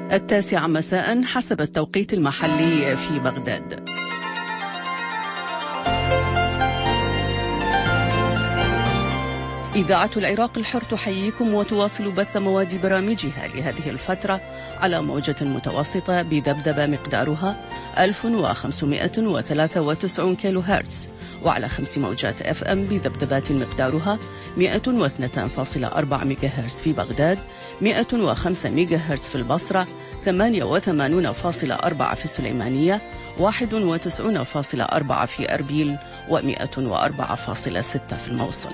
9 مساء حسب التوقيت المحلي في بغداد. إذاعة العراق الحر تحييكم وتواصل بث مواد برامجها لهذه الفترة على موجة متوسطة بذبذبة مقدارها 1593 كيلو هرتز، وعلى 5 موجات FM بذبذبات مقدارها 102.4 ميجا هرتز في بغداد، 105 ميجا هرتز في البصرة، 88.4 في السليمانية، 91.4 في أربيل، و104.6 في الموصل.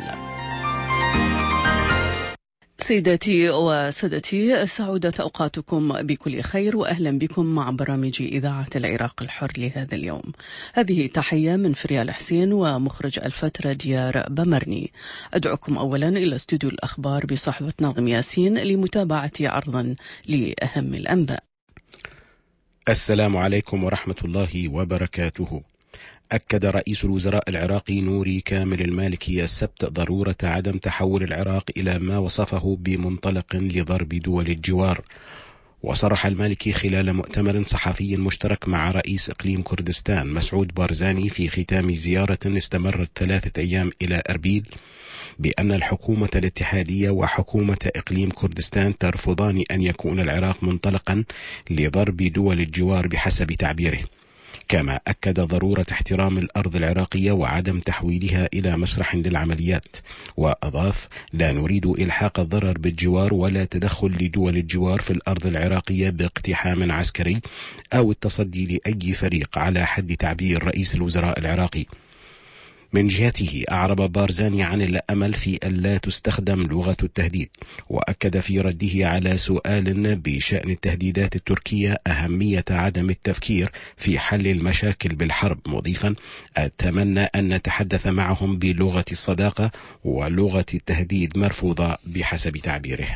سيداتي وسادتي، سعودت أوقاتكم بكل خير، وأهلا بكم مع برامج إذاعة العراق الحر لهذا اليوم. هذه تحية من فريال حسين ومخرج الفترة ديار بمرني. أدعوكم أولا إلى استوديو الأخبار بصحبة ناظم ياسين لمتابعة عرضا لأهم الأنباء. السلام عليكم ورحمة الله وبركاته. أكد رئيس الوزراء العراقي نوري كامل المالكي السبت ضرورة عدم تحول العراق إلى ما وصفه بمنطلق لضرب دول الجوار. وصرح المالكي خلال مؤتمر صحفي مشترك مع رئيس إقليم كردستان مسعود بارزاني في ختام زيارة استمرت 3 أيام إلى أربيل بأن الحكومة الاتحادية وحكومة إقليم كردستان ترفضان أن يكون العراق منطلقا لضرب دول الجوار بحسب تعبيره. كما أكد ضرورة احترام الأرض العراقية وعدم تحويلها إلى مسرح للعمليات، وأضاف: لا نريد إلحاق الضرر بالجوار ولا تدخل لدول الجوار في الأرض العراقية باقتحام عسكري أو التصدي لأي فريق، على حد تعبير رئيس الوزراء العراقي. من جهته أعرب بارزاني عن الأمل في ألا تستخدم لغة التهديد، وأكد في رده على سؤال بشأن التهديدات التركية أهمية عدم التفكير في حل المشاكل بالحرب، مضيفا: أتمنى أن نتحدث معهم بلغة الصداقة، ولغة التهديد مرفوضة بحسب تعبيره.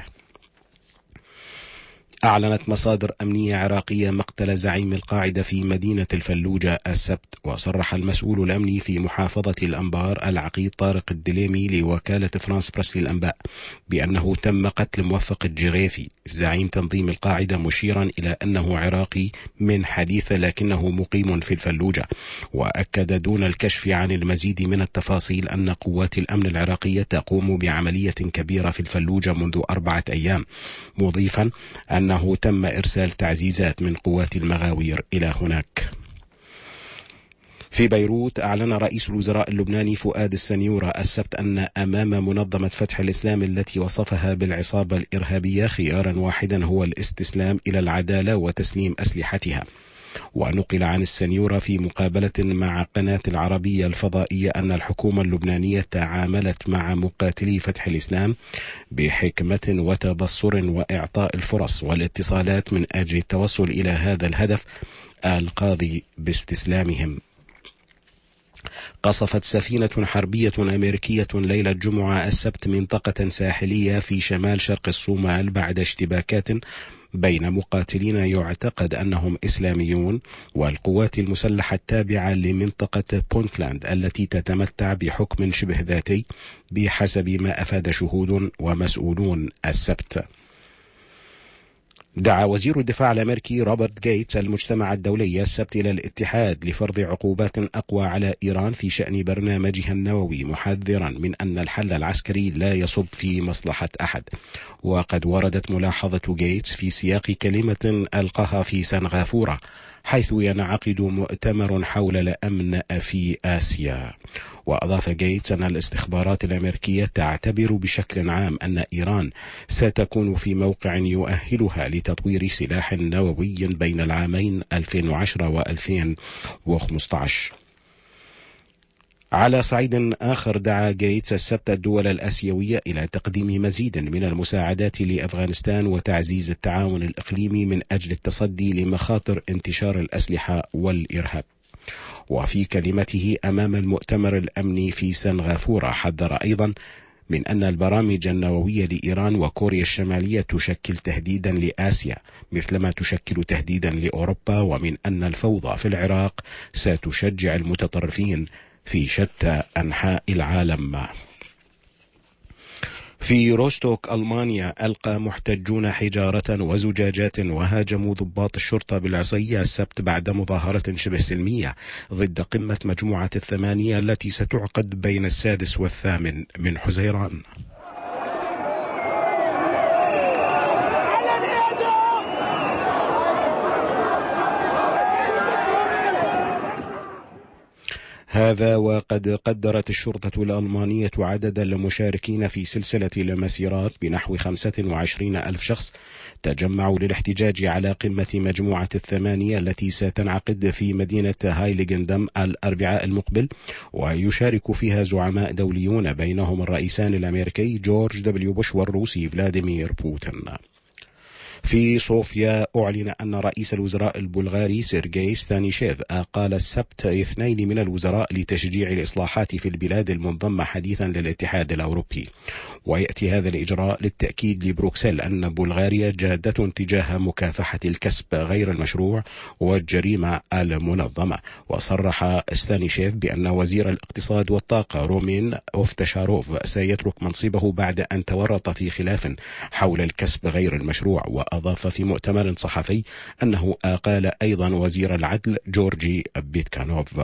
أعلنت مصادر أمنية عراقية مقتل زعيم القاعدة في مدينة الفلوجة السبت. وصرح المسؤول الأمني في محافظة الأنبار العقيد طارق الدليمي لوكالة فرانس بريس للأنباء بأنه تم قتل موفق الجغيفي زعيم تنظيم القاعدة، مشيرا إلى أنه عراقي من حديث لكنه مقيم في الفلوجة. وأكد دون الكشف عن المزيد من التفاصيل أن قوات الأمن العراقية تقوم بعملية كبيرة في الفلوجة منذ 4 أيام، مضيفا أنه تم إرسال تعزيزات من قوات المغاوير إلى هناك. في بيروت أعلن رئيس الوزراء اللبناني فؤاد السنيورة السبت أن أمام منظمة فتح الإسلام التي وصفها بالعصابة الإرهابية خيارا واحدا هو الاستسلام إلى العدالة وتسليم أسلحتها. ونقل عن السنيورة في مقابلة مع قناة العربية الفضائية أن الحكومة اللبنانية تعاملت مع مقاتلي فتح الإسلام بحكمة وتبصر وإعطاء الفرص والاتصالات من أجل التوصل إلى هذا الهدف القاضي باستسلامهم. قصفت سفينة حربية أمريكية ليلة الجمعة السبت منطقة ساحلية في شمال شرق الصومال بعد اشتباكات بين مقاتلين يعتقد أنهم إسلاميون والقوات المسلحة التابعة لمنطقة بونتلاند التي تتمتع بحكم شبه ذاتي بحسب ما أفاد شهود ومسؤولون السبت. دعا وزير الدفاع الأمريكي روبرت جيتس المجتمع الدولي السبت إلى الاتحاد لفرض عقوبات أقوى على إيران في شأن برنامجها النووي، محذرا من أن الحل العسكري لا يصب في مصلحة أحد. وقد وردت ملاحظة جيتس في سياق كلمة ألقاها في سنغافورة حيث ينعقد مؤتمر حول الأمن في آسيا. وأضاف جيتس أن الاستخبارات الأمريكية تعتبر بشكل عام أن إيران ستكون في موقع يؤهلها لتطوير سلاح نووي بين العامين 2010 و2015. على صعيد آخر، دعا جيتس السبت الدول الآسيوية إلى تقديم مزيد من المساعدات لأفغانستان وتعزيز التعاون الإقليمي من أجل التصدي لمخاطر انتشار الأسلحة والإرهاب. وفي كلمته أمام المؤتمر الأمني في سنغافورة حذر أيضا من أن البرامج النووية لإيران وكوريا الشمالية تشكل تهديدا لآسيا مثلما تشكل تهديدا لأوروبا، ومن أن الفوضى في العراق ستشجع المتطرفين في شتى أنحاء العالم. في روستوك ألمانيا ألقى محتجون حجارة وزجاجات وهاجموا ضباط الشرطة بالعصي السبت بعد مظاهرة شبه سلمية ضد قمة مجموعة الثمانية التي ستعقد بين 6 و8 من حزيران. هذا وقد قدرت الشرطة الألمانية عدد المشاركين في سلسلة المسيرات بنحو 25,000 شخص تجمعوا للاحتجاج على قمة مجموعة الثمانية التي ستنعقد في مدينة هايليغندام الأربعاء المقبل، ويشارك فيها زعماء دوليون بينهم الرئيسان الأمريكي جورج دبليو بوش والروسي فلاديمير بوتين. في صوفيا أعلن أن رئيس الوزراء البلغاري سيرجي ستانيشيف أقال السبت 2 من الوزراء لتشجيع الإصلاحات في البلاد المنضمة حديثا للاتحاد الأوروبي. ويأتي هذا الإجراء للتأكيد لبروكسل أن بلغاريا جادة تجاه مكافحة الكسب غير المشروع والجريمة المنظمة. وصرح ستانيشيف بأن وزير الاقتصاد والطاقة رومين أوفتشاروف سيترك منصبه بعد أن تورط في خلاف حول الكسب غير المشروع. وأضاف في مؤتمر صحفي أنه أقال أيضا وزير العدل جورجي بيتكانوف.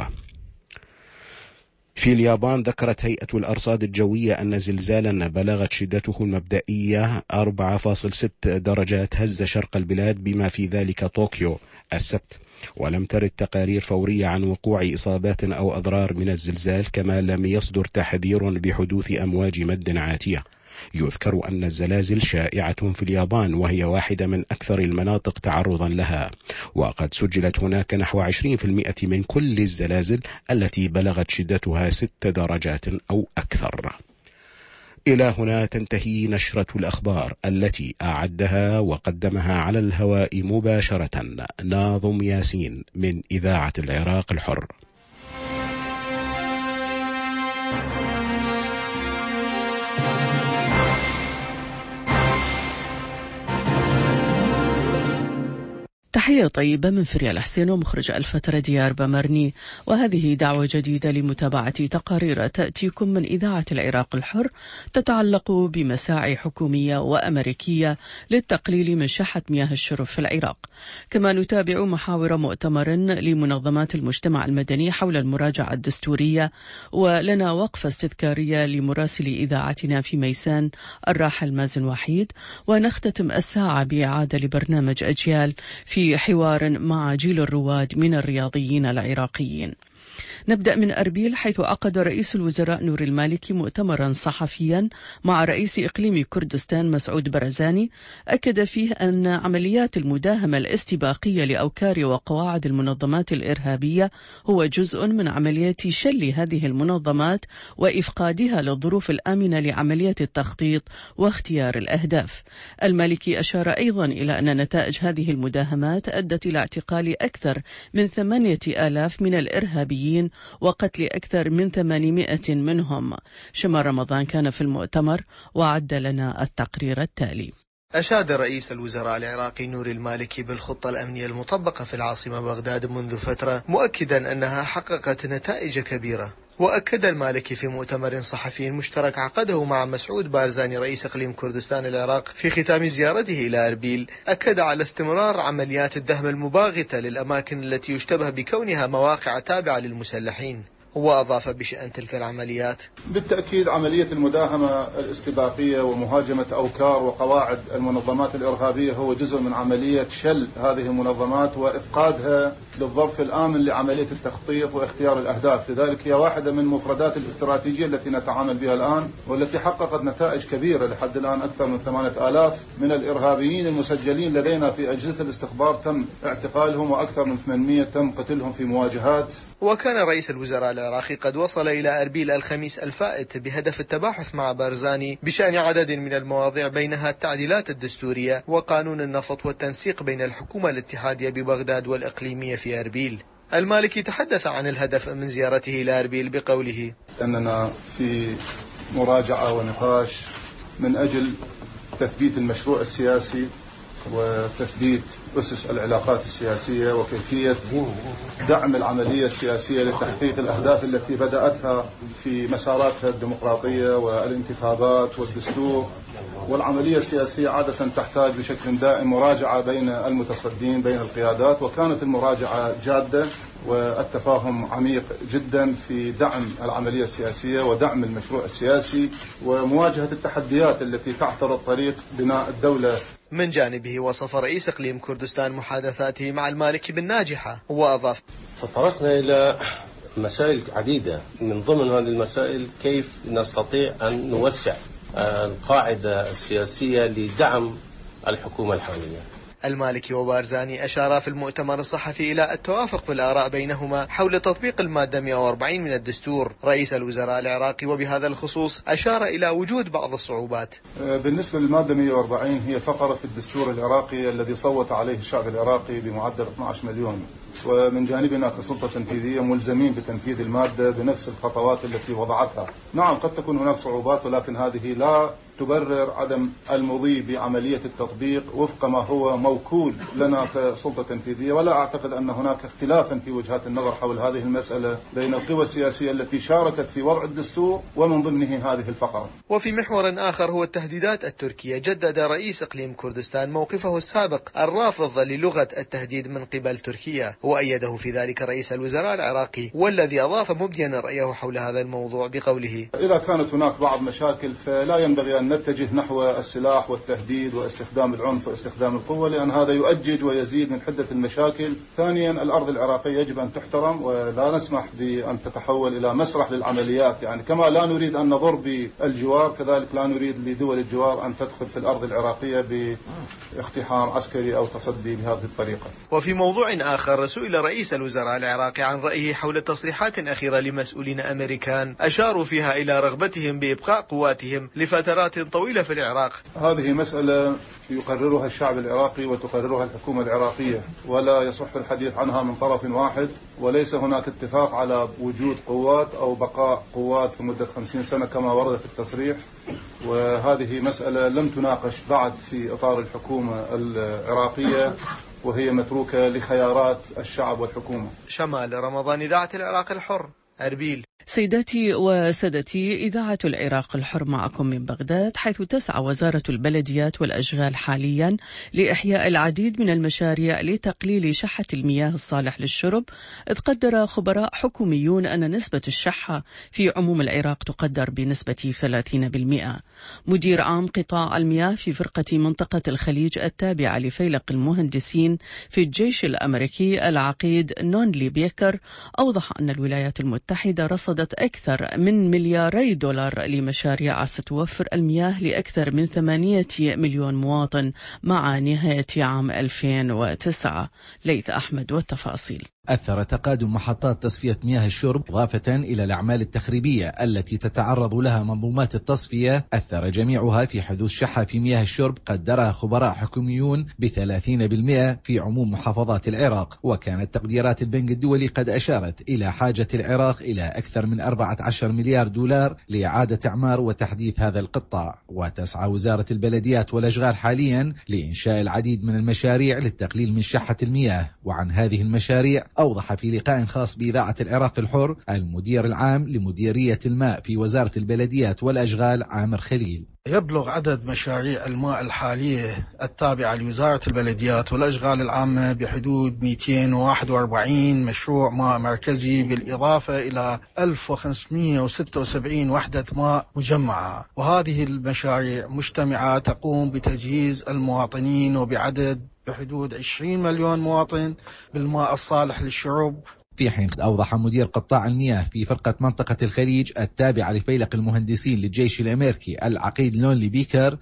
في اليابان ذكرت هيئة الأرصاد الجوية أن زلزالا بلغت شدته المبدئية 4.6 درجات هز شرق البلاد بما في ذلك طوكيو السبت، ولم ترد تقارير فورية عن وقوع إصابات أو أضرار من الزلزال، كما لم يصدر تحذير بحدوث أمواج مد عاتية. يذكر أن الزلازل شائعة في اليابان وهي واحدة من أكثر المناطق تعرضا لها، وقد سجلت هناك نحو 20% من كل الزلازل التي بلغت شدتها 6 درجات أو أكثر. إلى هنا تنتهي نشرة الأخبار التي أعدها وقدمها على الهواء مباشرة ناظم ياسين من إذاعة العراق الحر. تحية طيبة من فريال حسين ومخرج الفترة ديار بمرني، وهذه دعوة جديدة لمتابعة تقارير تأتيكم من إذاعة العراق الحر تتعلق بمساعي حكومية وأمريكية للتقليل من شحة مياه الشرب في العراق. كما نتابع محاور مؤتمر لمنظمات المجتمع المدني حول المراجعة الدستورية، ولنا وقفة استذكارية لمراسل إذاعتنا في ميسان الراحل مازن وحيد، ونختتم الساعة بإعادة لبرنامج أجيال في حوار مع جيل الرواد من الرياضيين العراقيين. نبدأ من أربيل، حيث عقد رئيس الوزراء نور المالكي مؤتمرا صحفيا مع رئيس إقليم كردستان مسعود برزاني، أكد فيه أن عمليات المداهمة الاستباقية لأوكار وقواعد المنظمات الإرهابية هو جزء من عملية شل هذه المنظمات وإفقادها للظروف الآمنة لعملية التخطيط واختيار الأهداف. المالكي أشار أيضا إلى أن نتائج هذه المداهمات أدت إلى اعتقال أكثر من 8,000 من الإرهابيين وقتل أكثر من 800 منهم. شمال رمضان كان في المؤتمر وعد لنا التقرير التالي. أشاد رئيس الوزراء العراقي نور المالكي بالخطة الأمنية المطبقة في العاصمة بغداد منذ فترة، مؤكدا أنها حققت نتائج كبيرة. وأكد المالكي في مؤتمر صحفي مشترك عقده مع مسعود بارزاني رئيس إقليم كردستان العراق في ختام زيارته إلى أربيل، أكد على استمرار عمليات الدهم المباغتة للأماكن التي يشتبه بكونها مواقع تابعة للمسلحين. وأضاف بشأن تلك العمليات: بالتأكيد عملية المداهمة الاستباقية ومهاجمة أوكار وقواعد المنظمات الإرهابية هو جزء من عملية شل هذه المنظمات وإفقادها للظرف الآمن لعملية التخطيط واختيار الأهداف. لذلك هي واحدة من مفردات الاستراتيجية التي نتعامل بها الآن، والتي حققت نتائج كبيرة. لحد الآن أكثر من 8,000 من الإرهابيين المسجلين لدينا في أجهزة الاستخبار تم اعتقالهم، وأكثر من 800 تم قتلهم في مواجهات. وكان رئيس الوزراء العراقي قد وصل إلى أربيل الخميس الفائت بهدف التباحث مع بارزاني بشأن عدد من المواضيع، بينها التعديلات الدستورية وقانون النفط والتنسيق بين الحكومة الاتحادية ببغداد والإقليمية في أربيل. المالكي تحدث عن الهدف من زيارته إلى أربيل بقوله: أننا في مراجعة ونقاش من أجل تثبيت المشروع السياسي وتثبيت أسس العلاقات السياسية وكيفية دعم العملية السياسية لتحقيق الأهداف التي بدأتها في مساراتها الديمقراطية والانتخابات والدستور. والعملية السياسية عادة تحتاج بشكل دائم مراجعة بين المتصدين بين القيادات، وكانت المراجعة جادة والتفاهم عميق جدا في دعم العملية السياسية ودعم المشروع السياسي ومواجهة التحديات التي تعترض طريق بناء الدولة. من جانبه وصف رئيس إقليم كردستان محادثاته مع المالكي بالناجحة، وأضاف: تطرقنا إلى مسائل عديدة، من ضمن هذه المسائل كيف نستطيع أن نوسع القاعدة السياسية لدعم الحكومة الحالية. المالكي وبارزاني أشارا في المؤتمر الصحفي إلى التوافق في الآراء بينهما حول تطبيق المادة 140 من الدستور. رئيس الوزراء العراقي وبهذا الخصوص أشار إلى وجود بعض الصعوبات. بالنسبة للمادة 140 هي فقرة في الدستور العراقي الذي صوت عليه الشعب العراقي بمعدل 12 مليون، ومن جانبنا كسلطة تنفيذية ملزمين بتنفيذ المادة بنفس الخطوات التي وضعتها. نعم قد تكون هناك صعوبات، ولكن هذه لا تبرر عدم المضي بعملية التطبيق وفق ما هو موكول لنا كسلطة تنفيذية. ولا أعتقد أن هناك اختلافا في وجهات النظر حول هذه المسألة بين القوى السياسية التي شاركت في وضع الدستور ومن ضمنه هذه الفقرة. وفي محور آخر هو التهديدات التركية، جدد رئيس إقليم كردستان موقفه السابق الرافض للغة التهديد من قبل تركيا، وأيده في ذلك رئيس الوزراء العراقي، والذي أضاف مبديا رأيه حول هذا الموضوع بقوله: إذا كانت هناك بعض مشاكل فلا ينبغي أن نتجه نحو السلاح والتهديد واستخدام العنف واستخدام القوة، لأن هذا يؤجج ويزيد من حدة المشاكل. ثانيا الأرض العراقية يجب أن تحترم، ولا نسمح بأن تتحول إلى مسرح للعمليات. يعني كما لا نريد أن نضر بالجوار كذلك لا نريد لدول الجوار أن تدخل في الأرض العراقية باقتحام عسكري أو تصدي بهذه الطريقة. وفي موضوع آخر سئل رئيس الوزراء العراقي عن رأيه حول تصريحات أخيرة لمسؤولين أمريكان أشاروا فيها إلى رغبتهم بإبقاء قواتهم لفترات طويلة في العراق. هذه مسألة يقررها الشعب العراقي وتقررها الحكومة العراقية، ولا يصح الحديث عنها من طرف واحد، وليس هناك اتفاق على وجود قوات أو بقاء قوات في مدة 50 سنة كما ورد في التصريح. وهذه مسألة لم تناقش بعد في إطار الحكومة العراقية، وهي متروكة لخيارات الشعب والحكومة. شمال رمضان، إذاعة العراق الحر، أربيل. سيداتي وسادتي، إذاعة العراق الحر معكم من بغداد، حيث تسعى وزارة البلديات والأشغال حاليا لإحياء العديد من المشاريع لتقليل شحة المياه الصالح للشرب، إذ قدر خبراء حكوميون أن نسبة الشحة في عموم العراق تقدر بنسبة 30%. مدير عام قطاع المياه في فرقة منطقة الخليج التابعة لفيلق المهندسين في الجيش الأمريكي العقيد نونلي بيكر أوضح أن الولايات المتحدة رصدت أكثر من $2 مليار لمشاريع ستوفر المياه لأكثر من 8 مليون مواطن مع نهاية عام 2009. ليث أحمد والتفاصيل. أثر تقادم محطات تصفية مياه الشرب إضافة إلى الأعمال التخريبية التي تتعرض لها منظومات التصفية، أثر جميعها في حدوث شحة في مياه الشرب قدرها خبراء حكوميون ب30% في عموم محافظات العراق. وكانت تقديرات البنك الدولي قد أشارت إلى حاجة العراق إلى أكثر من 14 مليار دولار لإعادة إعمار وتحديث هذا القطاع. وتسعى وزارة البلديات والأشغال حاليا لإنشاء العديد من المشاريع للتقليل من شحة المياه. وعن هذه المشاريع أوضح في لقاء خاص بإذاعة العراق الحر المدير العام لمديرية الماء في وزارة البلديات والأشغال عامر خليل: يبلغ عدد مشاريع الماء الحالية التابعة لوزارة البلديات والأشغال العامة بحدود 241 مشروع ماء مركزي، بالإضافة إلى 1576 وحدة ماء مجمعة. وهذه المشاريع مجتمعة تقوم بتجهيز المواطنين وبعدد بحدود 20 مليون مواطن بالماء الصالح للشرب. في حين أوضح مدير قطاع المياه في فرقة منطقة الخليج التابعة لفيلق المهندسين للجيش الأمريكي العقيد نونلي بيكر: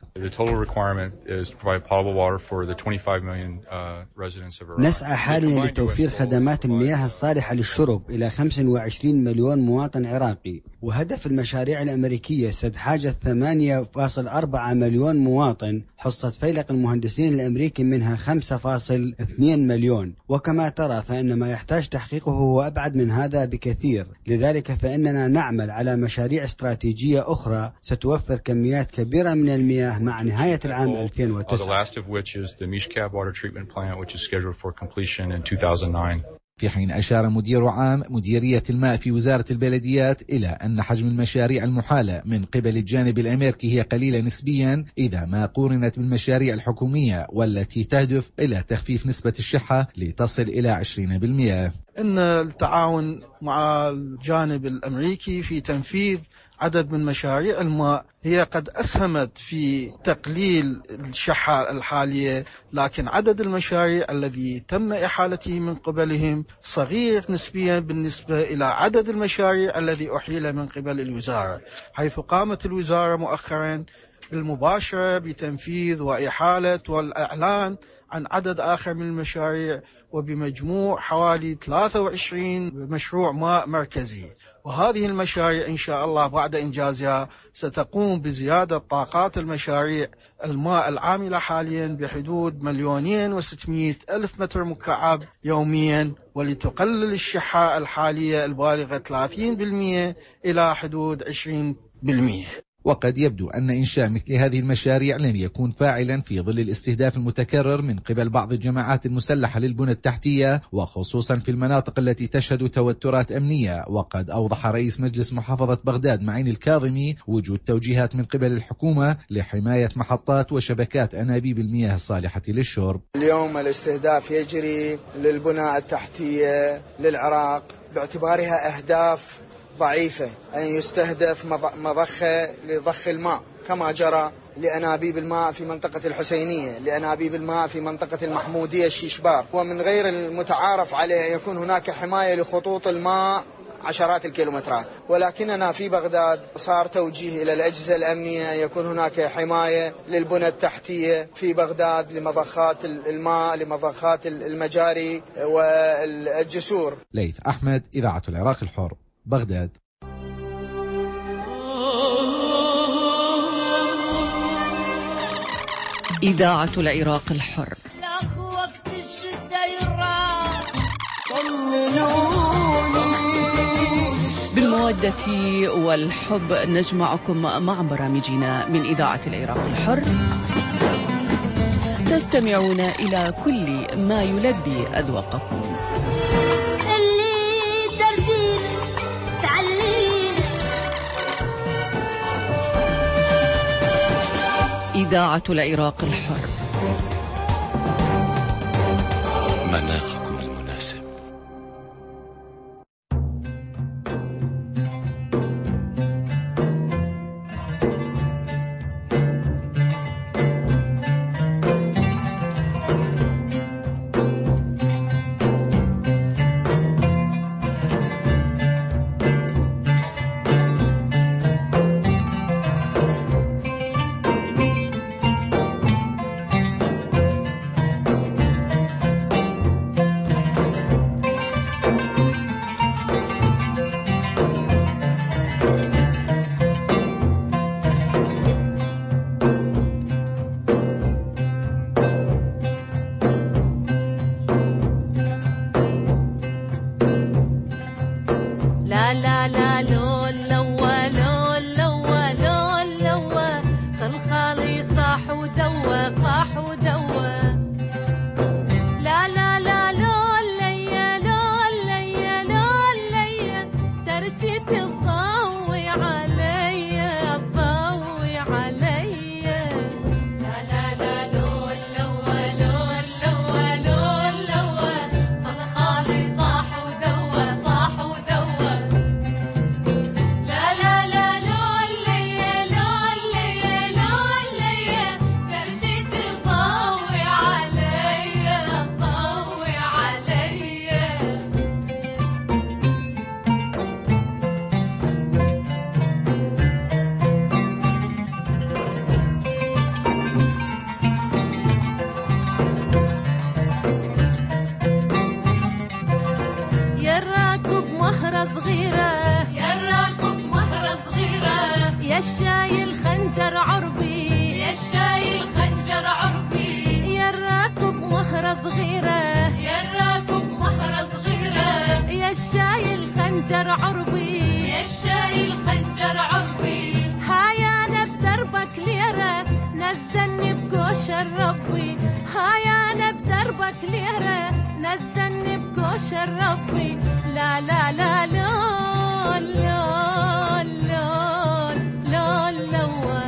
نسعى حاليا لتوفير خدمات المياه الصالحة للشرب إلى 25 مليون مواطن عراقي وهدف المشاريع الأمريكية سد حاجة 8.4 مليون مواطن. حصة فيلق المهندسين الأمريكي منها 5.2 مليون، وكما ترى فإن ما يحتاج تحقيقه هو أبعد من هذا بكثير. لذلك فإننا نعمل على مشاريع استراتيجية أخرى ستوفر كميات كبيرة من المياه مع نهاية العام 2009. في حين أشار مدير عام مديرية الماء في وزارة البلديات إلى أن حجم المشاريع المحالة من قبل الجانب الأمريكي هي قليلة نسبيا إذا ما قورنت بالمشاريع الحكومية والتي تهدف إلى تخفيف نسبة الشحة لتصل إلى 20%. إن التعاون مع الجانب الأمريكي في تنفيذ عدد من مشاريع الماء هي قد أسهمت في تقليل الشحة الحالية، لكن عدد المشاريع الذي تم إحالته من قبلهم صغير نسبيا بالنسبة إلى عدد المشاريع الذي أحيل من قبل الوزارة، حيث قامت الوزارة مؤخرا بالمباشرة بتنفيذ وإحالة والإعلان عن عدد آخر من المشاريع، وبمجموع حوالي 23 مشروع ماء مركزي. وهذه المشاريع إن شاء الله بعد إنجازها ستقوم بزيادة طاقات المشاريع الماء العاملة حاليا بحدود 2,600,000 متر مكعب يوميا، ولتقلل الشحة الحالية البالغة 30% إلى حدود 20%. وقد يبدو أن إنشاء مثل هذه المشاريع لن يكون فاعلا في ظل الاستهداف المتكرر من قبل بعض الجماعات المسلحة للبنى التحتية، وخصوصا في المناطق التي تشهد توترات أمنية. وقد أوضح رئيس مجلس محافظة بغداد معين الكاظمي وجود توجيهات من قبل الحكومة لحماية محطات وشبكات أنابيب المياه الصالحة للشرب. اليوم الاستهداف يجري للبنى التحتية للعراق باعتبارها أهداف ضعيفة، أن يستهدف مضخة لضخ الماء كما جرى لأنابيب الماء في منطقة الحسينية، لأنابيب الماء في منطقة المحمودية الشيشبار. ومن غير المتعارف عليه أن يكون هناك حماية لخطوط الماء عشرات الكيلومترات، ولكننا في بغداد صار توجيه إلى الأجهزة الأمنية أن يكون هناك حماية للبنى التحتية في بغداد لمضخات الماء، لمضخات المجاري والجسور. ليث أحمد، إذاعة العراق الحر، بغداد. إذاعة العراق الحر. وقت الشدة يراح بالمودة والحب نجمعكم مع برامجنا من إذاعة العراق الحر. تستمعون إلى كل ما يلبي أذواقكم. إذاعة العراق الحر. مناخكم المناسب. الخنجر عربي، يا الشاي الخنجر عربي، يا الراكب مهرة صغيرة، يا الراكب مهرة صغيرة، يا الشاي الخنجر عربي، يا الشاي الخنجر عربي، هاي أنا بدربك ليرة نزلني بقوش الربي، هاي أنا بدربك ليرة نزلني بقوش الربي، لا لا لا لا لا لا لا لا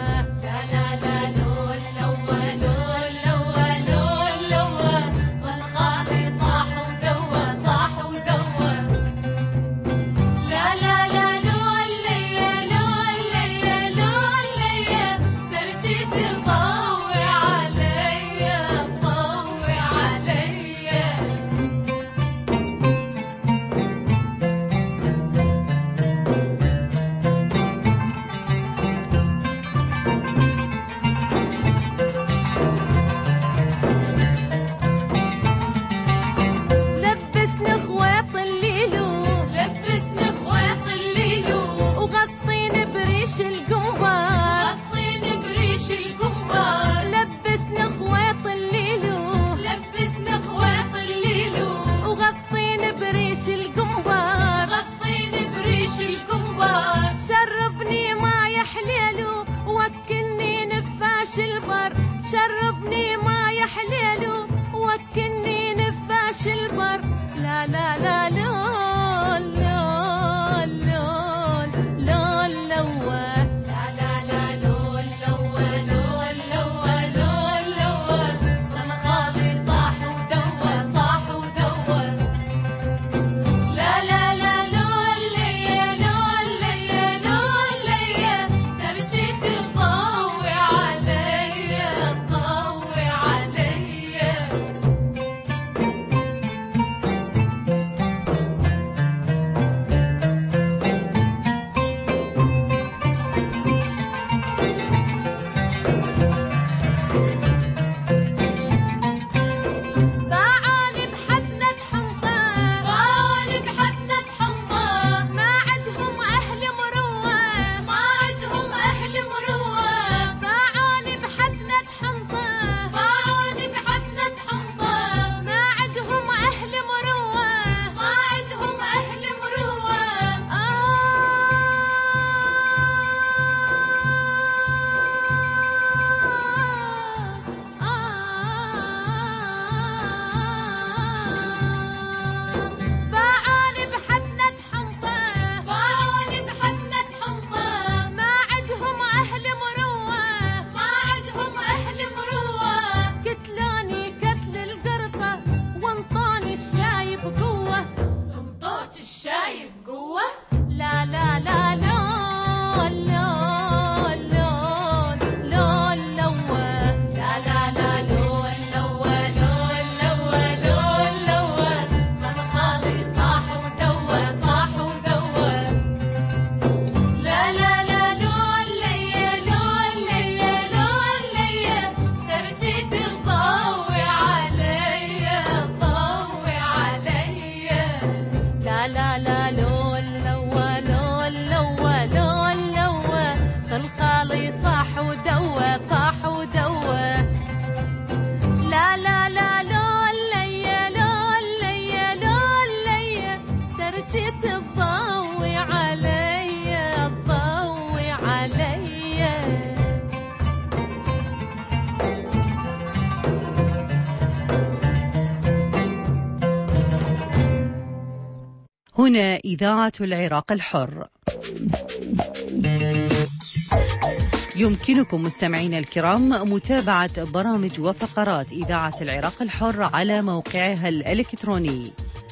شربني ما يحليلو وكني نفاش البر، لا لا لا لا لا لا لا لا هنا إذاعة العراق الحر. يمكنكم مستمعين الكرام متابعة برامج وفقرات إذاعة العراق الحر على موقعها الإلكتروني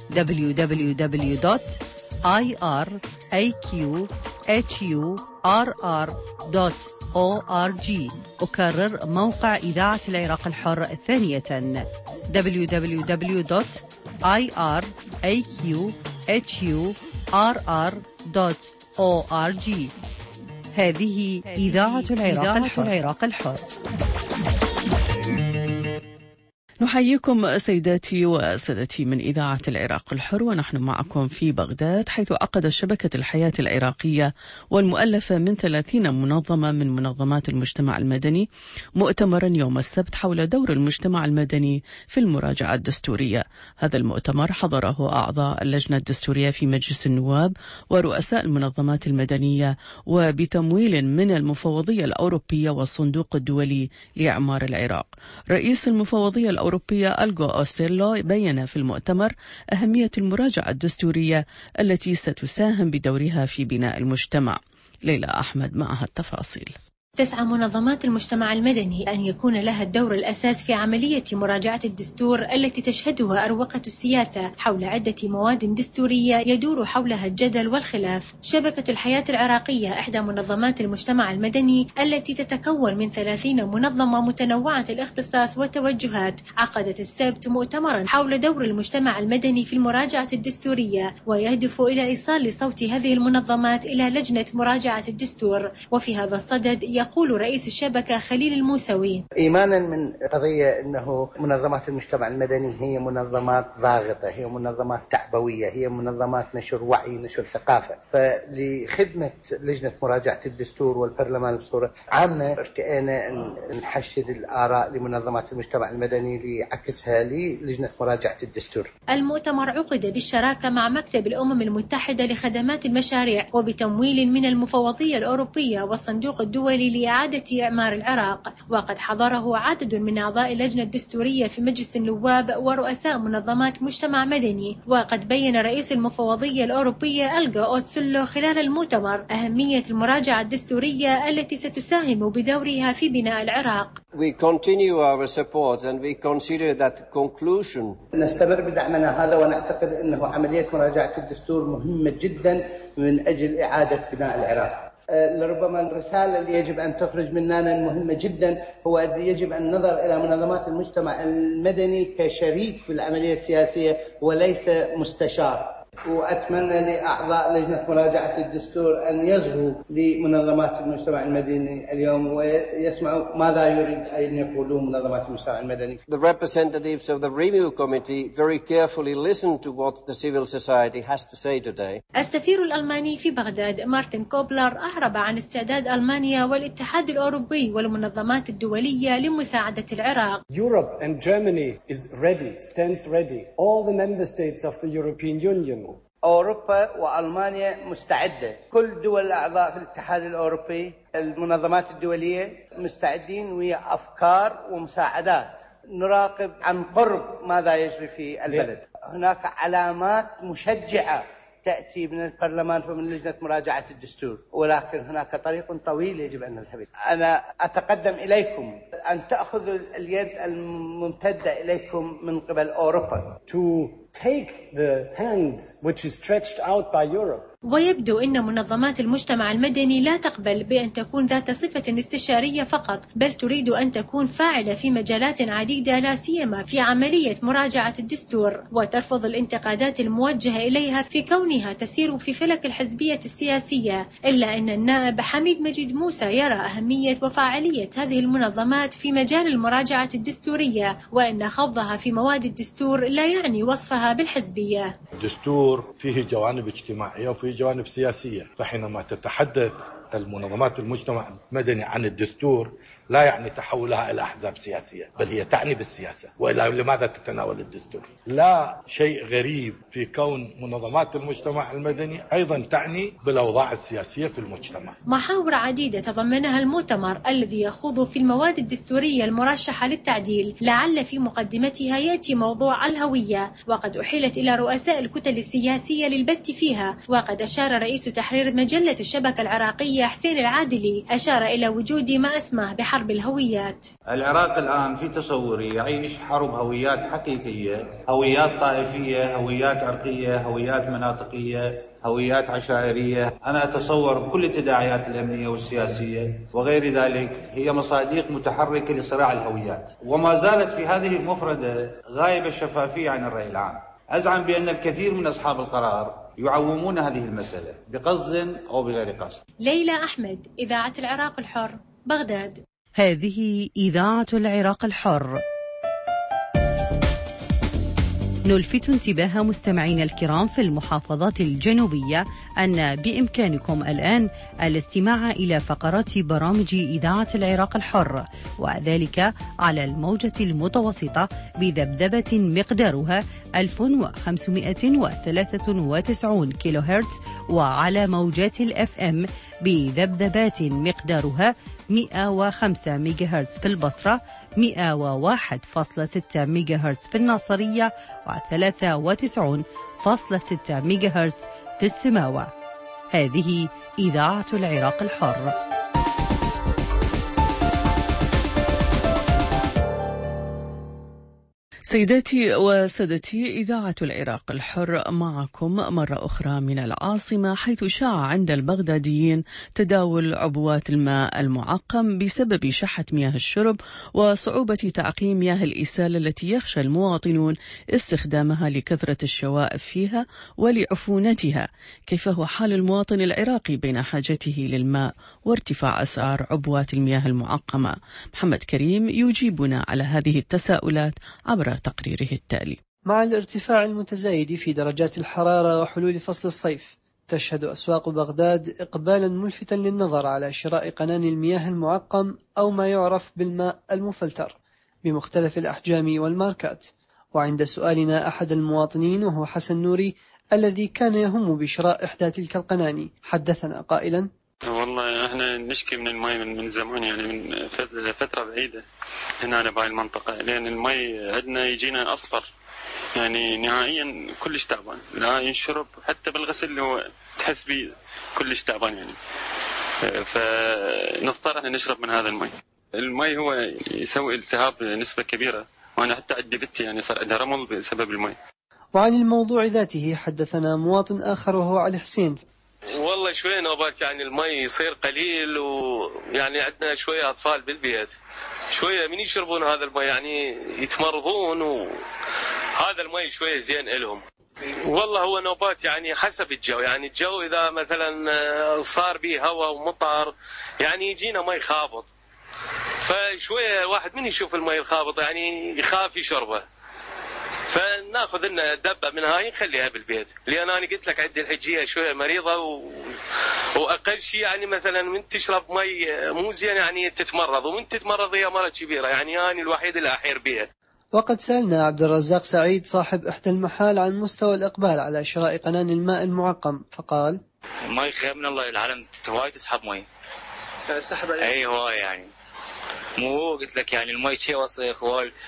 www.iraqhurr.org. أكرر موقع إذاعة العراق الحر ثانية www.iraqhurr.org. هذه إذاعة العراق الحر. نحييكم سيداتي وسادتي من إذاعة العراق الحر، ونحن معكم في بغداد، حيث عقدت شبكة الحياة العراقية والمؤلفة من 30 منظمة من منظمات المجتمع المدني مؤتمرا يوم السبت حول دور المجتمع المدني في المراجعة الدستورية. هذا المؤتمر حضره أعضاء اللجنة الدستورية في مجلس النواب ورؤساء المنظمات المدنية، وبتمويل من المفوضية الأوروبية والصندوق الدولي لإعمار العراق. رئيس المفوضية الأوروبية ألغو أوسيلو بيّن في المؤتمر أهمية المراجعة الدستورية التي ستساهم بدورها في بناء المجتمع. ليلى أحمد معها التفاصيل. تسعى منظمات المجتمع المدني أن يكون لها الدور الأساس في عملية مراجعة الدستور التي تشهدها أروقة السياسة حول عدة مواد دستورية يدور حولها الجدل والخلاف. شبكة الحياة العراقية إحدى منظمات المجتمع المدني التي تتكون من 30 منظمة متنوعة الاختصاص والتوجهات، عقدت السبت مؤتمرا حول دور المجتمع المدني في المراجعة الدستورية، ويهدف إلى إيصال صوت هذه المنظمات إلى لجنة مراجعة الدستور. وفي هذا الصدد يقول رئيس الشبكة خليل الموسوي: إيمانا من قضية أنه منظمات المجتمع المدني هي منظمات ضاغطة، هي منظمات تعبوية، هي منظمات نشر وعي، نشر ثقافة، فلخدمة لجنة مراجعة الدستور والبرلمان بصورة عامة ارتئينا أن نحشد الآراء لمنظمات المجتمع المدني لعكسها للجنة مراجعة الدستور. المؤتمر عقد بالشراكة مع مكتب الأمم المتحدة لخدمات المشاريع وبتمويل من المفوضية الأوروبية والصندوق الدولي لإعادة إعمار العراق، وقد حضره عدد من أعضاء اللجنة الدستورية في مجلس النواب ورؤساء منظمات مجتمع مدني. وقد بيّن رئيس المفوضية الأوروبية ألغو أوسيلو خلال المؤتمر أهمية المراجعة الدستورية التي ستساهم بدورها في بناء العراق. We continue our support and we consider that conclusion. نستمر بدعمنا هذا ونعتقد أنه عملية مراجعة الدستور مهمة جدا من أجل إعادة بناء العراق. لربما الرسالة اللي يجب أن تخرج مننا المهمة جدا هو أن يجب أن ننظر إلى منظمات المجتمع المدني كشريك في العملية السياسية وليس مستشار. وأتمنى لأعضاء لجنة مراجعة الدستور أن يصغوا لمنظمات المجتمع المدني اليوم ويسمعوا ماذا يريد أن يقولوا منظمات المجتمع المدني. The representatives of the review committee very carefully listen to what the civil society has to say today. السفير الألماني في بغداد مارتن كوبلر أعرب عن استعداد ألمانيا والاتحاد الأوروبي والمنظمات الدولية لمساعدة العراق. Europe and Germany stands ready. All the member states of the European Union. أوروبا وألمانيا مستعدة، كل دول الأعضاء في الاتحاد الأوروبي، المنظمات الدولية مستعدين ويا أفكار ومساعدات. نراقب عن قرب ماذا يجري في البلد. هناك علامات مشجعة تأتي من البرلمان ومن لجنة مراجعة الدستور، ولكن هناك طريق طويل يجب أن نذهب. أنا أتقدم إليكم أن تأخذوا اليد الممتدة إليكم من قبل أوروبا. To take the hand which is stretched out by Europe. ويبدو أن منظمات المجتمع المدني لا تقبل بأن تكون ذات صفة استشارية فقط، بل تريد أن تكون فاعلة في مجالات عديدة، لا سيما في عملية مراجعة الدستور، وترفض الانتقادات الموجهة إليها في كونها تسير في فلك الحزبية السياسية. إلا أن النائب حميد مجيد موسى يرى أهمية وفاعلية هذه المنظمات في مجال المراجعة الدستورية، وأن خوضها في مواد الدستور لا يعني وصفها بالحزبية. الدستور فيه جوانب اجتماعية وفيه جوانب سياسية، فحينما تتحدث المنظمات المجتمع المدني عن الدستور لا يعني تحولها إلى أحزاب سياسية، بل هي تعني بالسياسة. وإلا لماذا تتناول الدستور؟ لا شيء غريب في كون منظمات المجتمع المدني أيضا تعني بالأوضاع السياسية في المجتمع. محاور عديدة تضمنها المؤتمر الذي يخوض في المواد الدستورية المرشحة للتعديل، لعل في مقدمتها يأتي موضوع الهوية، وقد أحيلت إلى رؤساء الكتل السياسية للبت فيها. وقد أشار رئيس تحرير مجلة الشبكة العراقية حسين العادلي إلى وجود ما اسمه بحرب الهويات. العراق الآن في تصوري يعيش حرب هويات حقيقية، هويات طائفية، هويات عرقية، هويات مناطقية، هويات عشائرية. أنا أتصور بكل التداعيات الأمنية والسياسية وغير ذلك هي مصادق متحركة لصراع الهويات، وما زالت في هذه المفردة غايبة الشفافية عن الرأي العام. أزعم بأن الكثير من أصحاب القرار يعومون هذه المسألة بقصد أو بغير قصد. ليلى أحمد، إذاعة العراق الحر، بغداد. هذه إذاعة العراق الحر. نلفت انتباه مستمعينا الكرام في المحافظات الجنوبية أن بإمكانكم الآن الاستماع إلى فقرات برامج إذاعة العراق الحر، وذلك على الموجة المتوسطة بذبذبة مقدارها 1593 كيلو هرتز، وعلى موجات الأف أم بذبذبات مقدارها 105 ميجا هرتز في البصرة، 101.6 ميجا هرتز في الناصرية، و93.6 ميجا هرتز في السماوة. هذه إذاعة العراق الحر. سيداتي وسادتي، إذاعة العراق الحر معكم مرة أخرى من العاصمة، حيث شاع عند البغداديين تداول عبوات الماء المعقم بسبب شحة مياه الشرب وصعوبة تعقيم مياه الإسالة التي يخشى المواطنون استخدامها لكثرة الشوائب فيها ولعفونتها. كيف هو حال المواطن العراقي بين حاجته للماء وارتفاع أسعار عبوات المياه المعقمة؟ محمد كريم يجيبنا على هذه التساؤلات عبر تقريره التالي. مع الارتفاع المتزايد في درجات الحرارة وحلول فصل الصيف، تشهد أسواق بغداد إقبالا ملفتا للنظر على شراء قناني المياه المعقم أو ما يعرف بالماء المفلتر بمختلف الأحجام والماركات. وعند سؤالنا أحد المواطنين وهو حسن نوري الذي كان يهم بشراء إحدى تلك القناني، حدثنا قائلا: والله احنا نشكي من المي من زمان، يعني من فترة بعيدة هنا بهاي المنطقة، لأن المي عندنا يجينا أصفر، يعني نهائيا كلش تعبان، لا ينشرب حتى بالغسل هو تحس بيه كلش تعبان يعني. فنضطر احنا نشرب من هذا المي. المي هو يسوي التهاب نسبة كبيرة، وأنا حتى عندي بنتي يعني صار عندها رمل بسبب المي. وعن الموضوع ذاته حدثنا مواطن آخر وهو علي حسين. والله شوية نوبات، يعني المي يصير قليل، ويعني عندنا شوية أطفال بالبيت، شوية من يشربون هذا المي يعني يتمرضون، وهذا المي شوية زين إلهم. والله هو نوبات يعني حسب الجو، يعني الجو إذا مثلا صار به هواء ومطر يعني يجينا مي خابط، فشوية واحد من يشوف المي الخابط يعني يخاف يشربه، فناخذ لنا دبة من هاي نخليها بالبيت. لأن أنا قلت لك عندي الحجية شوية مريضة، وأقل شيء يعني مثلا من تشرب مي مو زين يعني تتمرض، ومن تتمرض هي مرض كبيرة، يعني أنا الوحيد اللي أحير بها. وقد سألنا عبد الرزاق سعيد صاحب إحدى المحال عن مستوى الإقبال على شراء قناني الماء المعقم، فقال: مي خير من الله، العالم هواي تسحب مي، سحب عليه. أي هواي يعني، مو قلت لك يعني المي شيء وسخ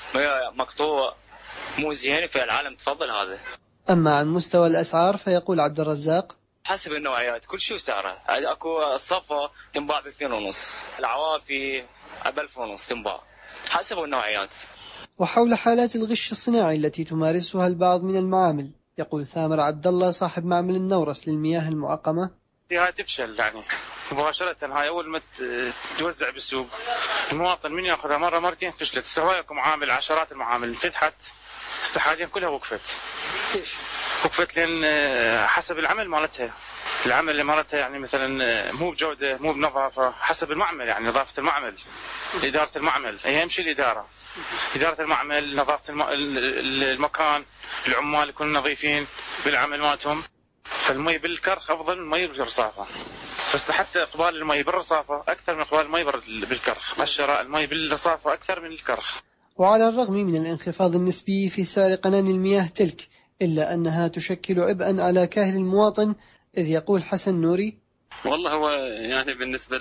مقطوع مو زين، في العالم تفضل هذا. أما عن مستوى الأسعار فيقول عبد الرزاق: حسب النوعيات كل شيء سعره، اكو الصفا تنباع ب2.5، العوافي ب1,500 تنباع، حسب النوعيات. وحول حالات الغش الصناعي التي تمارسها البعض من المعامل، يقول ثامر عبد الله صاحب معمل النورس للمياه المعقمة: هاي تفشل يعني مباشرة، هاي أول ما توزع بالسوق المواطن من يأخذها مرة مرتين فشلت. سواءكم عامل عشرات المعامل فتحت، بس حاليا كلها وقفت. ليش؟ وقفت لأن حسب العمل مالتها، العمل اللي مالتها يعني مثلا مو بجودة مو بنظافة، حسب المعمل يعني نظافة المعمل، إدارة المعمل هي يمشي الإدارة، إدارة المعمل، نظافة المكان، العمال يكونوا نظيفين بالعمل مالتهم. فالمي بالكرخ أفضل من المي بالرصافة، بس حتى إقبال المي بالرصافة أكثر من إقبال المي بالكرخ، الشراء المي بالرصافة أكثر من الكرخ. وعلى الرغم من الانخفاض النسبي في سعر قناني المياه تلك، إلا أنها تشكل عبئا على كاهل المواطن، إذ يقول حسن نوري: والله هو يعني بالنسبة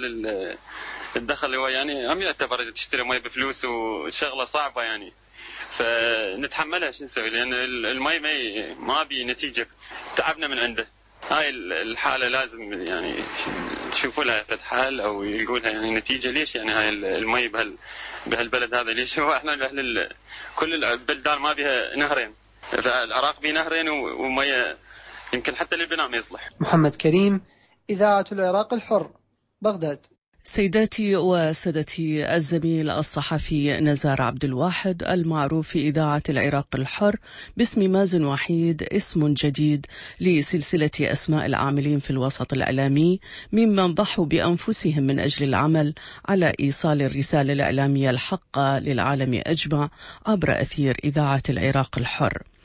للدخل هو يعني هم يعتبر تشتري مي بفلوس وشغلة صعبة يعني، فنتحملها شو نسوي، لأن المي ما بي نتيجة، تعبنا من عنده. هاي الحالة لازم يعني تشوفوا لها حل أو يقولها يعني نتيجة. ليش يعني هاي المي بهالبلد هذا ليش هو احنا كل البلدان ما بها نهرين، العراق بيه نهرين ومية يمكن حتى للبناء ما يصلح. محمد كريم، إذاعة العراق الحر، بغداد. سيداتي وسادتي، الزميل الصحفي نزار عبد الواحد المعروف في إذاعة العراق الحر باسم مازن وحيد، اسم جديد لسلسلة أسماء العاملين في الوسط الإعلامي ممن ضحوا بأنفسهم من أجل العمل على إيصال الرسالة الإعلامية الحقة للعالم أجمع عبر أثير إذاعة العراق الحر.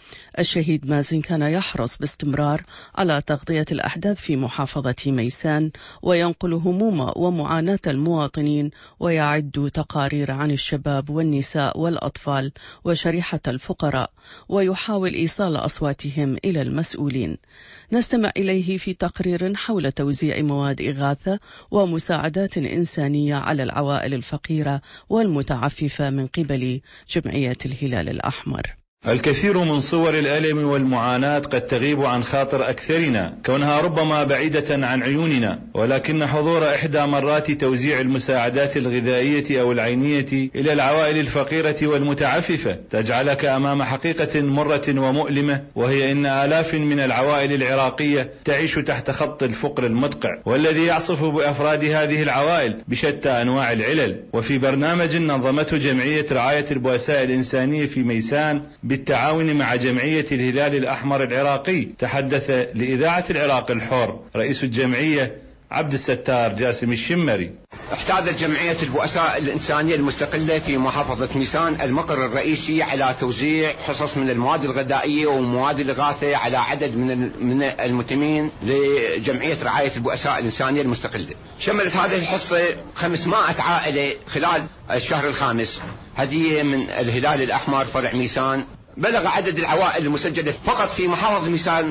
الشهيد مازن كان يحرص باستمرار على تغطية الأحداث في محافظة ميسان، وينقل هموم ومعاناة المواطنين، ويعد تقارير عن الشباب والنساء والأطفال وشريحة الفقراء، ويحاول إيصال أصواتهم إلى المسؤولين. نستمع إليه في تقرير حول توزيع مواد إغاثة ومساعدات إنسانية على العوائل الفقيرة والمتعففة من قبل جمعية الهلال الأحمر. الكثير من صور الألم والمعاناة قد تغيب عن خاطر أكثرنا كونها ربما بعيدة عن عيوننا، ولكن حضور إحدى مرات توزيع المساعدات الغذائية أو العينية إلى العوائل الفقيرة والمتعففة تجعلك أمام حقيقة مرة ومؤلمة، وهي إن آلاف من العوائل العراقية تعيش تحت خط الفقر المدقع، والذي يعصف بأفراد هذه العوائل بشتى أنواع العلل. وفي برنامج نظمته جمعية رعاية البؤساء الإنسانية في ميسان بالتعاون مع جمعية الهلال الأحمر العراقي، تحدث لإذاعة العراق الحر رئيس الجمعية عبد الستار جاسم الشمري. احتاجت جمعية البؤساء الإنسانية المستقلة في محافظة ميسان المقر الرئيسي على توزيع حصص من المواد الغذائية ومواد الإغاثة على عدد من المنتمين لجمعية رعاية البؤساء الإنسانية المستقلة. شملت هذه الحصة 500 عائلة خلال الشهر الخامس، هدية من الهلال الأحمر فرع ميسان. بلغ عدد العوائل المسجلة فقط في محافظة ميسان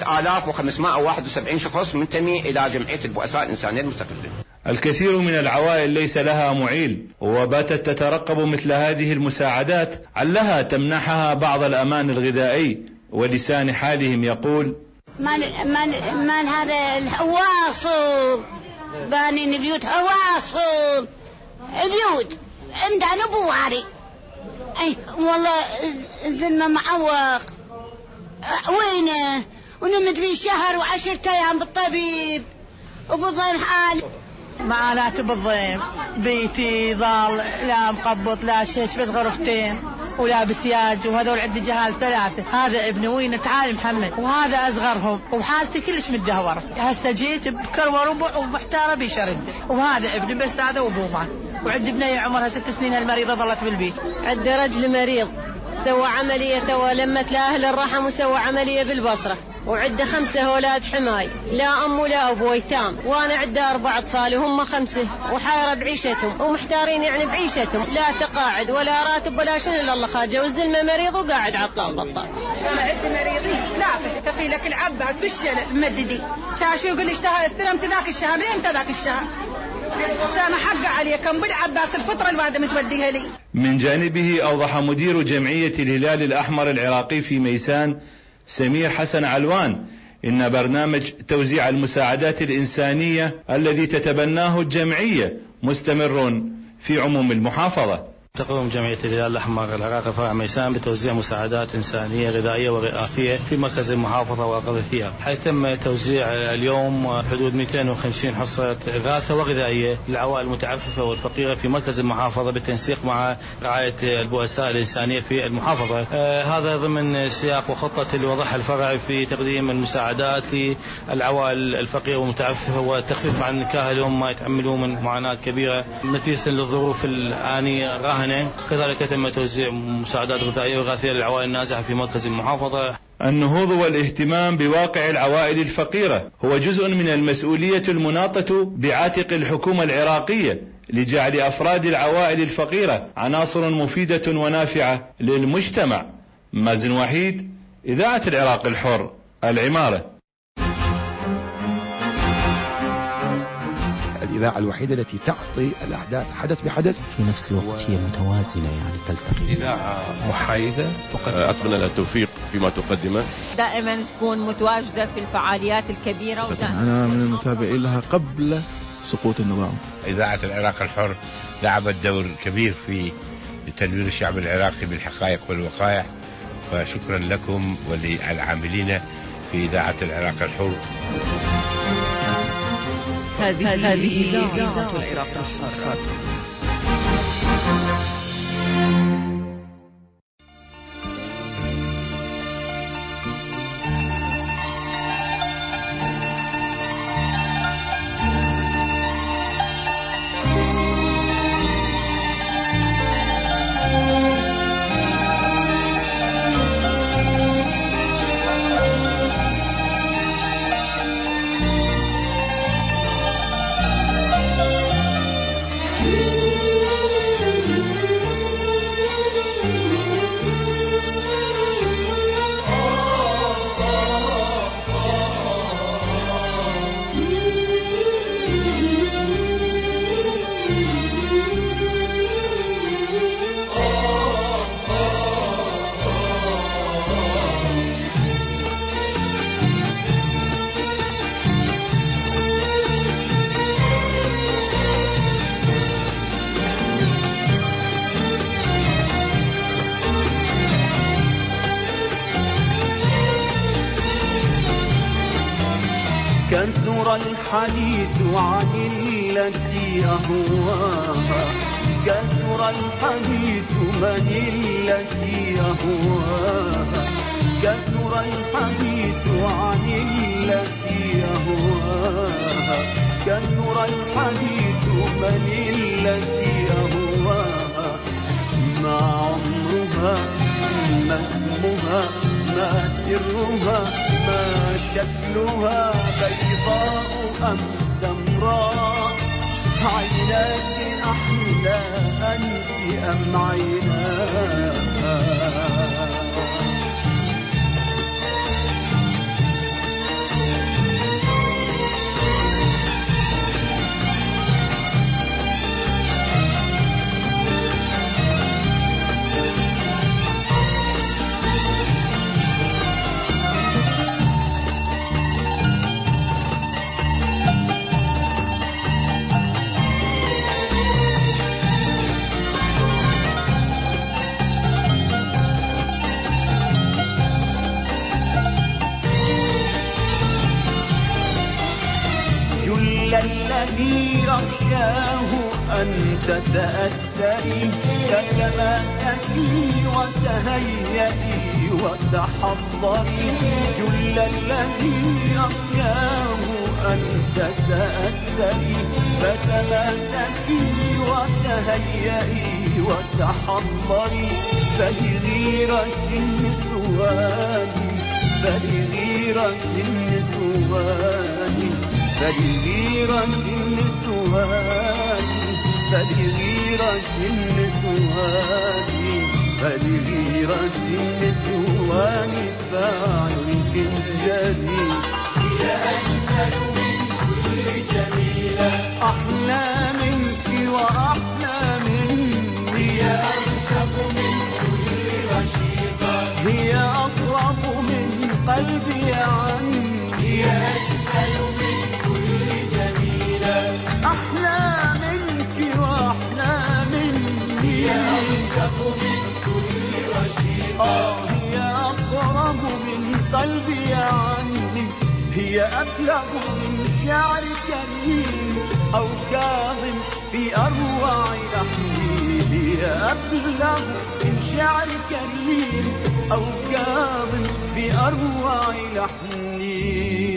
10,571 شخص منتمي إلى جمعية البؤساء الإنسانية المستقلة. الكثير من العوائل ليس لها معيل، وباتت تترقب مثل هذه المساعدات علها تمنحها بعض الأمان الغذائي، ولسان حالهم يقول: من هذا الحواصل بانين بيوت حواصل بيوت عندنا بواري. اي والله الزلمه معوق وينه ونمدري شهر و10 ايام بالطبيب وبالضيم حالي معاناة بالضيم. بيتي ضال لا مقبط لا شيء، بس غرفتين ولا بسياج، وهذول عندي جهال 3. هذا ابني وين تعال محمد، وهذا اصغرهم، وحالتي كلش متدهوره. هسه جيت بكرور ومحتاره بشرد، وهذا ابني بس هذا وابوه مات، وعندي بنيه عمرها 6 سنين المريضه ظلت بالبيت. عندي رجل مريض سوى عمليه ولمت لاهل الرحم وسوى عمليه بالبصره، وعده 5 أولاد حماي، لا أم ولا أبو يتام، وأنا عده 4 أطفال وهم 5، وحايرة بعيشتهم ومحتارين يعني بعيشتهم، لا تقاعد ولا راتب ولا شنو إلا الله خارجه، والزلمة مريض وقاعد عطال بطال. أنا عندي مريضين 3 كفيلك العباس بالشلل ممددين، شاشي يقول لي استلمت ذاك الشهر، امتى ذاك الشهر؟ كان حق عليه كم بالعباس الفطرة الواحدة متوديها لي. من جانبه أوضح مدير جمعية الهلال الأحمر العراقي في ميسان سمير حسن علوان إن برنامج توزيع المساعدات الإنسانية الذي تتبناه الجمعية مستمر في عموم المحافظة. تقوم جمعية الهلال الأحمر العراقي فرع ميسان بتوزيع مساعدات إنسانية غذائية وغاثية في مركز المحافظة وأقضيتها، حيث تم توزيع اليوم حدود 250 حصة إغاثة وغذائية للعوائل المتعففة والفقيرة في مركز المحافظة بالتنسيق مع رعاية البؤساء الإنسانية في المحافظة. هذا ضمن سياق وخطة اللي وضعها الفرع في تقديم المساعدات للعوائل الفقيرة والمتعففة والتخفيف عن كاهلهم ما يتحملون من معاناة كبيرة نتيجة للظروف الآنية. كذلك تم توزيع مساعدات غذائية وغاثية للعوائل النازحة في مركز المحافظة. النهوض والاهتمام بواقع العوائل الفقيرة هو جزء من المسؤولية المناطة بعاتق الحكومة العراقية لجعل أفراد العوائل الفقيرة عناصر مفيدة ونافعة للمجتمع. مازن وحيد، إذاعة العراق الحر، العمارة. الإذاعة الوحيدة التي تعطي الأحداث حدث بحدث، في نفس الوقت هي متوازنة، يعني تلتقي. إذاعة محايدة أتمنى لها التوفيق فيما تقدمه، دائما تكون متواجدة في الفعاليات الكبيرة. أنا من المتابعين لها قبل سقوط النظام. إذاعة العراق الحر لعبت دور كبير في تنوير الشعب العراقي بالحقائق والوقائع، فشكرا لكم وللعاملين في إذاعة العراق الحر. هذه إذاعة العراق الحر. كثر الحديث عن التي أهواها، كثر الحديث من التي أهواها، كثر الحديث عن التي أهواها، كثر الحديث من التي أهواها. ما عمرها، ما اسمها، ما سرها، ما شكلها، بيضاء أم سمراء، عيناك أحلى أنت أم عيناها. الذي أخشاه أن تتأثري، فتماسكي وتهيئي وتحضري. جل الذي أخشاه أن تتأثري، فتماسكي وتهيئي وتحضري. فلغيرة النسوان، فلغيرة النسوان، فلغيرة النسوان، فلغيرة النسوان، فلغيرة النسوان فاعل الخنجر. هي أجمل من كل جميلة، أحلى منك وأحلى مني. هي أرشق من كل رشيقة، هي أقرب من قلبي عني. هي أجمل من كل جميلة، أحلى منك وأحلى مني. هي أرشق من كل رشيقة، هي أقرب من قلبي عني. هي أبلغ من شعر كريم أو كاظم في أروع لحني. هي أبلغ من شعر كريم أو كاظم في أروع لحني.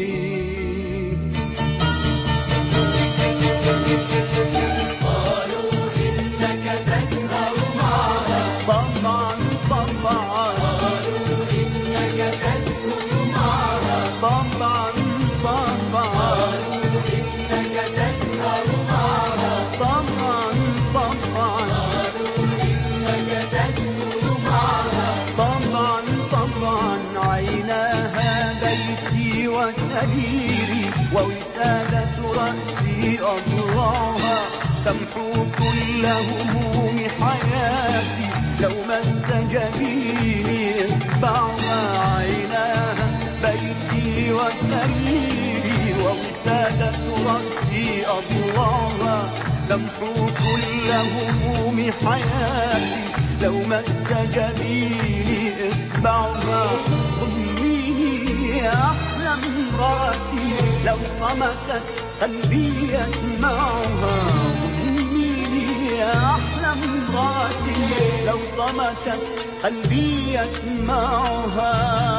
قالوا إنك تسهر معها، طبعا طبعا. قالوا إنك تسكن معها، طبعا طبعا. قالوا إنك تسهر معها، طبعا طبعا. قالوا إنك تسكن معها، طبعا طبعا. عيناها بيتي وسريري ووسادة رأسي أضلاعها، تمحو كل هموم حياتي لو مس جبيني إصبعها. عيناها بيتي وسريري ووسادة رأسي أضلاعها، تمحو كل هموم حياتي لو مس جبيني إصبعها. ضميني يا أحلى امرأتي لو صمتت قلبي يسمعها. ضميني يا أحلى امرأتي لو صمتت قلبي يسمعها.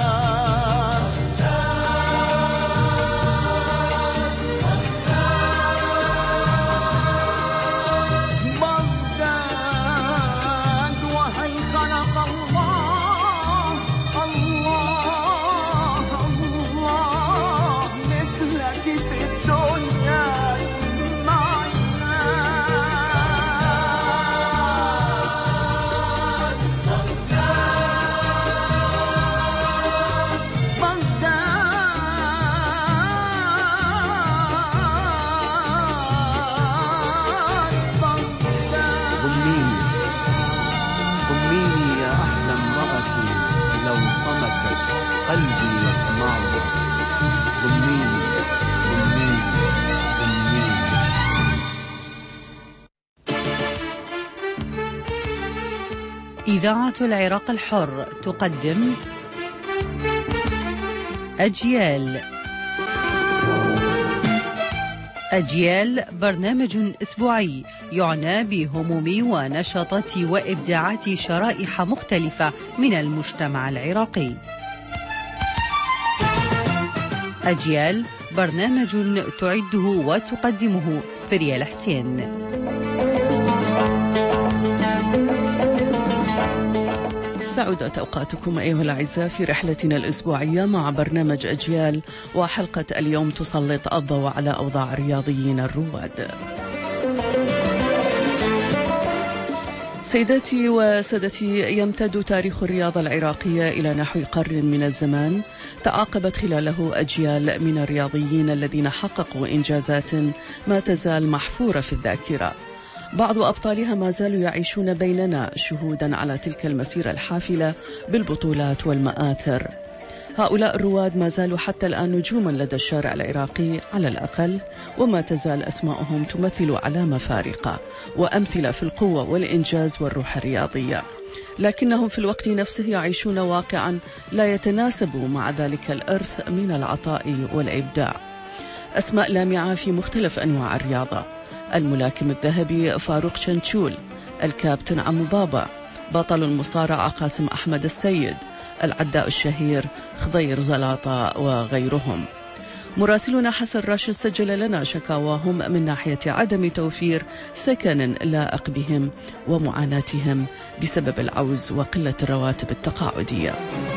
قلبي يسمعها. ضميني ضميني ضميني. إذاعة العراق الحر تقدم أجيال. أجيال برنامج أسبوعي يعنى بهموم ونشاطات وإبداعات شرائح مختلفة من المجتمع العراقي. أجيال برنامج تعده وتقدمه فريال حسين. سعودت أوقاتكم أيها الأعزاء في رحلتنا الأسبوعية مع برنامج أجيال، وحلقة اليوم تسلط الضوء على أوضاع الرياضيين الرواد. سيداتي وسادتي، يمتد تاريخ الرياضة العراقية إلى نحو قرن من الزمان، تعاقبت خلاله أجيال من الرياضيين الذين حققوا إنجازات ما تزال محفورة في الذاكرة. بعض أبطالها ما زالوا يعيشون بيننا شهودا على تلك المسيرة الحافلة بالبطولات والمآثر. هؤلاء الرواد ما زالوا حتى الآن نجوما لدى الشارع العراقي على الأقل، وما تزال أسماءهم تمثل علامة فارقة وأمثلة في القوة والإنجاز والروح الرياضية، لكنهم في الوقت نفسه يعيشون واقعا لا يتناسب مع ذلك الإرث من العطاء والإبداع. أسماء لامعة في مختلف أنواع الرياضة: الملاكم الذهبي فاروق شنشول، الكابتن عمو بابا، بطل المصارعة قاسم أحمد السيد، العداء الشهير خضير زلاطة وغيرهم. مراسلنا حسن راشد سجل لنا شكاواهم من ناحية عدم توفير سكن لائق بهم ومعاناتهم بسبب العوز وقلة الرواتب التقاعدية.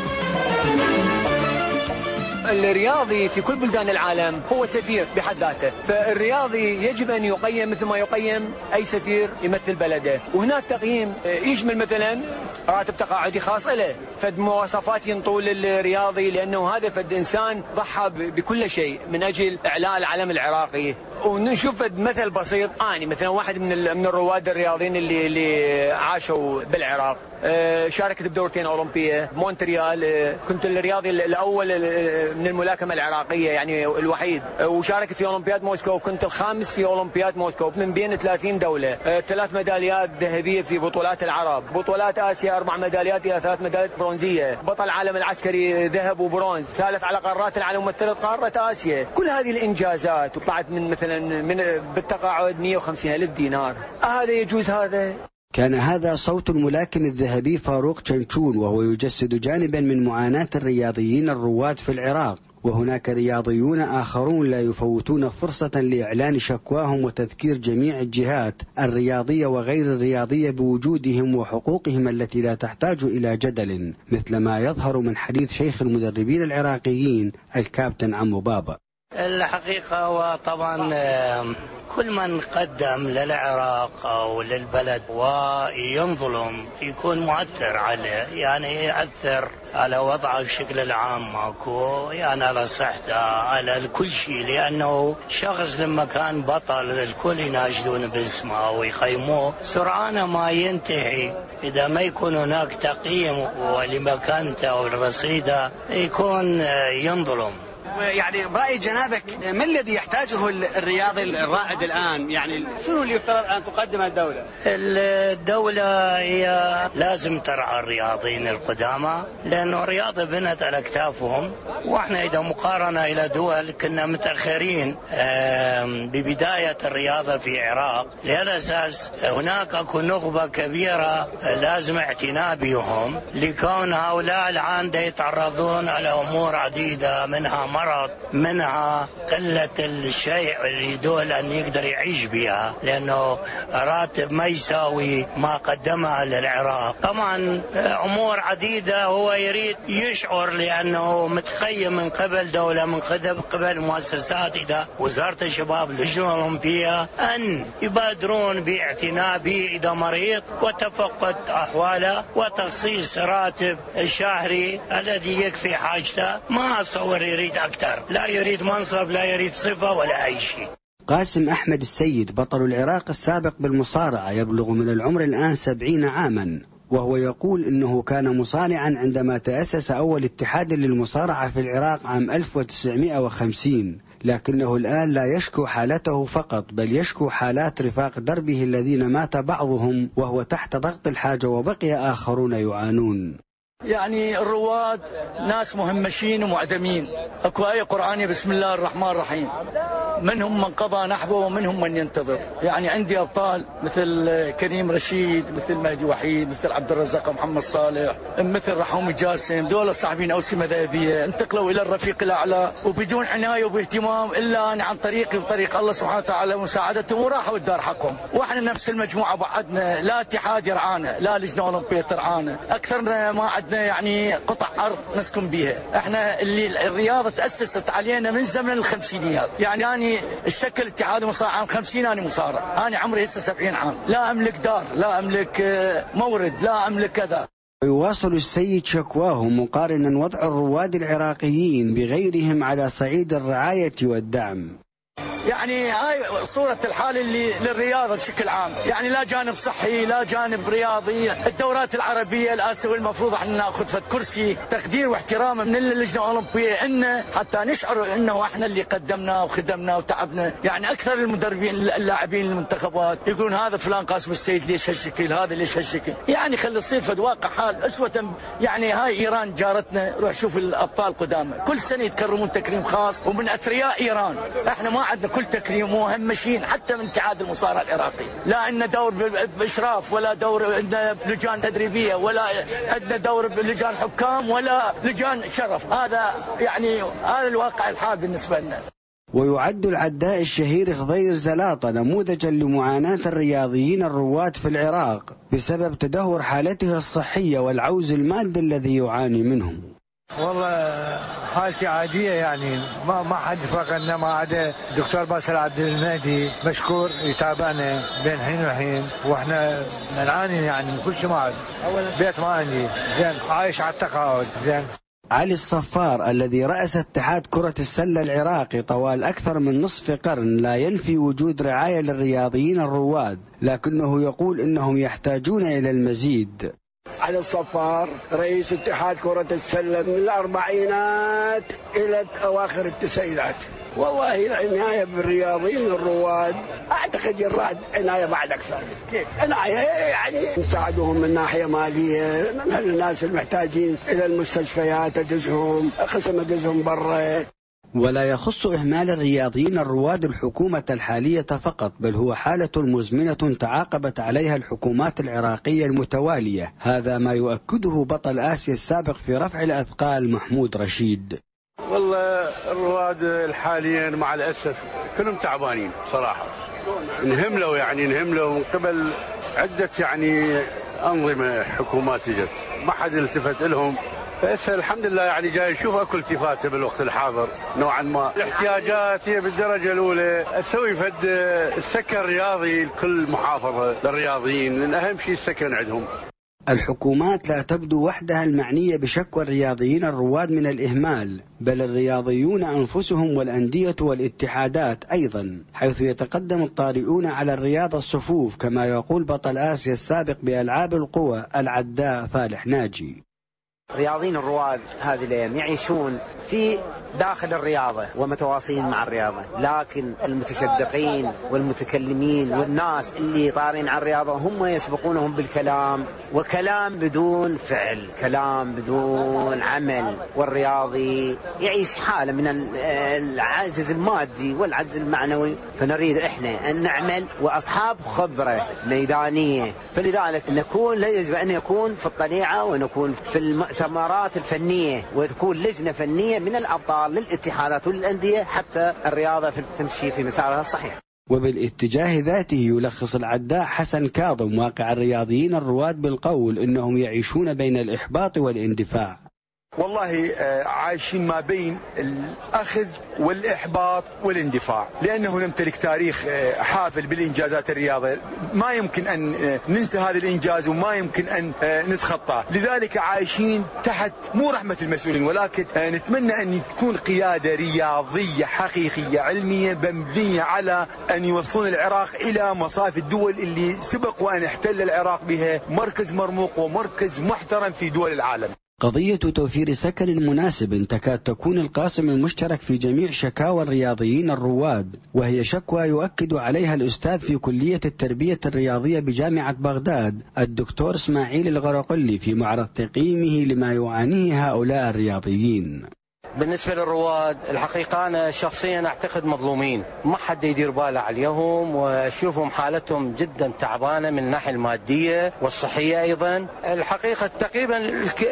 الرياضي في كل بلدان العالم هو سفير بحد ذاته، فالرياضي يجب أن يقيم مثل ما يقيم أي سفير يمثل بلده، وهناك تقييم يشمل مثلا راتب تقاعدي خاص له، فد مواصفات ينطول الرياضي، لأنه هذا فد إنسان ضحى بكل شيء من أجل إعلاء العلم العراقي. ونشوف مثل بسيط، أنا مثلا واحد من الرواد الرياضيين اللي عاشوا بالعراق، شاركت بدورتين أولمبية مونتريال، كنت الرياضي الأول من الملاكمة العراقية يعني الوحيد، وشاركت في أولمبياد موسكو، كنت الخامس في أولمبياد موسكو من بين 30 دولة، 3 ميداليات ذهبية في بطولات العرب، بطولات آسيا 4 ميداليات إلى 3 ميداليات برونزية، بطل العالم العسكري ذهب وبرونز، ثالث على قارات العالم وممثلة قارة آسيا. كل هذه الإنجازات وطلعت من مثلا بالتقاعد 150,000 دينار، هذا يجوز هذا؟ كان هذا صوت الملاكم الذهبي فاروق شنشون، وهو يجسد جانبا من معاناة الرياضيين الرواد في العراق. وهناك رياضيون آخرون لا يفوتون فرصة لإعلان شكواهم وتذكير جميع الجهات الرياضية وغير الرياضية بوجودهم وحقوقهم التي لا تحتاج إلى جدل، مثل ما يظهر من حديث شيخ المدربين العراقيين الكابتن عمو بابا. الحقيقة وطبعا كل من قدم للعراق أو للبلد وينظلم يكون مؤثر عليه، يعني يأثر على وضعه بشكل العام، ماكو يعني على صحته، على كل شيء، لأنه شخص لما كان بطل الكل يناشدون باسمه ويقيموه، سرعان ما ينتهي إذا ما يكون هناك تقييم ولمكانته والرصيدة يكون ينظلم. يعني برأي جنابك ما الذي يحتاجه الرياضي الرائد الآن؟ يعني شنو اللي يفترض أن تقدمه الدولة؟ الدولة هي لازم ترعى الرياضيين القدامى، لأنه الرياضة بنت على أكتافهم، وإحنا إذا مقارنة إلى دول كنا متأخرين ببداية الرياضة في العراق، لهالأساس هناك أكو نخبة كبيرة لازم اعتناء بهم، لكون هؤلاء الآن يتعرضون على أمور عديدة، منها مرض، منها قلة الشيء اللي يدول أن يقدر يعيش بها، لأنه راتب ما يساوي ما قدمه للعراق. طبعا أمور عديدة هو يريد يشعر، لأنه متقيم من قبل دولة، من قبل مؤسسات إذا وزارة الشباب اللجنة الأولمبية، أن يبادرون باعتناء به إذا مريض وتفقد أحواله وتخصيص راتب شهري الذي يكفي حاجته. ما أصور يريد أكثر، لا يريد منصب، لا يريد صفة ولا أي شيء. قاسم أحمد السيد بطل العراق السابق بالمصارعة يبلغ من العمر الآن 70 عاما، وهو يقول إنه كان مصارعا عندما تأسس أول اتحاد للمصارعة في العراق عام 1950، لكنه الآن لا يشكو حالته فقط، بل يشكو حالات رفاق دربه الذين مات بعضهم وهو تحت ضغط الحاجة، وبقي آخرون يعانون. يعني الرواد ناس مهمشين ومعدمين. اكو آية قرآنية بسم الله الرحمن الرحيم، منهم من قضى نحبه ومنهم من ينتظر. يعني عندي أبطال مثل كريم رشيد، مثل مهدي وحيد، مثل عبد الرزاق محمد صالح، مثل رحوم جاسم، دول صاحبين أوسمة ذهبية انتقلوا إلى الرفيق الأعلى وبدون عناية وباهتمام إلا عن طريقي وطريق الله سبحانه وتعالى ومساعدتهم، وراحوا الدار حقهم. وإحنا نفس المجموعة بعدنا لا اتحاد يرعانا، لا لجنة أولمبية ترعانا، أكثرنا ما عندنا يعني قطع أرض نسكن بيها. إحنا اللي الرياضة تأسست علينا من زمن الخمسينيات. يعني الشكل اتحاد المصارعة عام 50 أنا مصارع، أنا عمري هسه 70 عام، لا أملك دار، لا أملك مورد، لا أملك كذا. ويواصل السيد شكواه مقارنا وضع الرواد العراقيين بغيرهم على صعيد الرعاية والدعم. يعني هاي صورة الحال اللي للرياضة بشكل عام، يعني لا جانب صحي لا جانب رياضي. الدورات العربية الآسيوية المفروض أن نأخذ فد كرسي تقدير واحترام من اللجنة الأولمبية إن حتى نشعر إنه إحنا اللي قدمنا وخدمنا وتعبنا. يعني أكثر المدربين اللاعبين المنتخبات يقولون هذا فلان قاسم السيد ليش هالشكل، هذا ليش هالشكل. يعني خلي يصير فد واقع حال أسوة. يعني هاي إيران جارتنا، روح شوف الأبطال قدامى كل سنة يتكرمون تكريم خاص ومن أثرياء إيران. إحنا ما عندنا كل تكريم ومهمشين حتى من اتحاد المصارعة العراقي، لا عندنا دور بإشراف ولا دور عندنا لجان تدريبية ولا عندنا دور بلجان حكام ولا لجان شرف. هذا يعني هذا الواقع الحال بالنسبة لنا. ويعد العداء الشهير خضير زلاطة نموذجا لمعاناة الرياضيين الرواد في العراق بسبب تدهور حالته الصحية والعوز المادي الذي يعاني منه. والله حالتي عادية، يعني ما حد فقدنا ما عدا الدكتور باسل عبد المهدي مشكور يتابعنا بين حين وحين، واحنا نعاني يعني من كل شيء. ما عاد بيت ما عندي، زين عايش على التقاعد. زين علي الصفار الذي رأس اتحاد كرة السلة العراقي طوال أكثر من نصف قرن لا ينفي وجود رعاية للرياضيين الرواد، لكنه يقول إنهم يحتاجون إلى المزيد. علي الصفار رئيس اتحاد كرة السلة من الأربعينات إلى أواخر التسعينات. والله العناية بالرياضيين الرواد أعتقد يراد عناية بعد أكثر. كيف عناية؟ يعني نساعدهم من ناحية مالية، من الناس المحتاجين إلى المستشفيات أدزهم، قسم أدزهم برا. ولا يخص إهمال الرياضيين الرواد الحكومة الحالية فقط، بل هو حالة مزمنة تعاقبت عليها الحكومات العراقية المتوالية. هذا ما يؤكده بطل آسيا السابق في رفع الأثقال محمود رشيد. والله الرواد الحاليين مع الأسف كلهم تعبانين صراحة، نهملوا من قبل عدة يعني أنظمة حكومات جت، ما حد التفت لهم. فهسه الحمد لله يعني جاي نشوف اكل التفاته بالوقت الحاضر نوعا ما. الاحتياجات هي بالدرجه الاولى اسوي فد السكن الرياضي لكل محافظه للرياضيين، لان اهم شيء السكن عندهم. الحكومات لا تبدو وحدها المعنية بشكوى الرياضيين الرواد من الإهمال، بل الرياضيون أنفسهم والأندية والاتحادات أيضا، حيث يتقدم الطارئون على الرياضة الصفوف كما يقول بطل آسيا السابق بألعاب القوى العداء فالح ناجي. رياضيين الرواد هذه الايام يعيشون في داخل الرياضة ومتواصلين مع الرياضة، لكن المتشدقين والمتكلمين والناس اللي طارين على الرياضة هم يسبقونهم بالكلام، وكلام بدون فعل، كلام بدون عمل. والرياضي يعيش حالة من العجز المادي والعجز المعنوي. فنريد احنا ان نعمل واصحاب خبرة ميدانية، فلذلك نكون يجب ان يكون في الطليعة ونكون في المؤتمرات الفنية، وتكون لجنة فنية من الأبطال للاتحادات وللأندية حتى الرياضة تمشي في مسارها الصحيح. وبالاتجاه ذاته يلخص العداء حسن كاظم واقع الرياضيين الرواد بالقول إنهم يعيشون بين الإحباط والاندفاع. والله عايشين ما بين الأخذ والإحباط والاندفاع، لأنه نمتلك تاريخ حافل بالإنجازات الرياضة، ما يمكن أن ننسى هذا الإنجاز وما يمكن أن نتخطاه. لذلك عايشين تحت مو رحمة المسؤولين، ولكن نتمنى أن تكون قيادة رياضية حقيقية علمية مبنية على أن يوصلون العراق إلى مصاف الدول اللي سبق وأن احتل العراق بها مركز مرموق ومركز محترم في دول العالم. قضية توفير سكن مناسب تكاد تكون القاسم المشترك في جميع شكاوى الرياضيين الرواد، وهي شكوى يؤكد عليها الأستاذ في كلية التربية الرياضية بجامعة بغداد الدكتور إسماعيل الغرقلي في معرض تقييمه لما يعانيه هؤلاء الرياضيين. بالنسبة للرواد الحقيقة أنا شخصيا أعتقد مظلومين، ما حد يدير باله عليهم، وأشوفهم حالتهم جدا تعبانة من الناحية المادية والصحية أيضا. الحقيقة تقريبا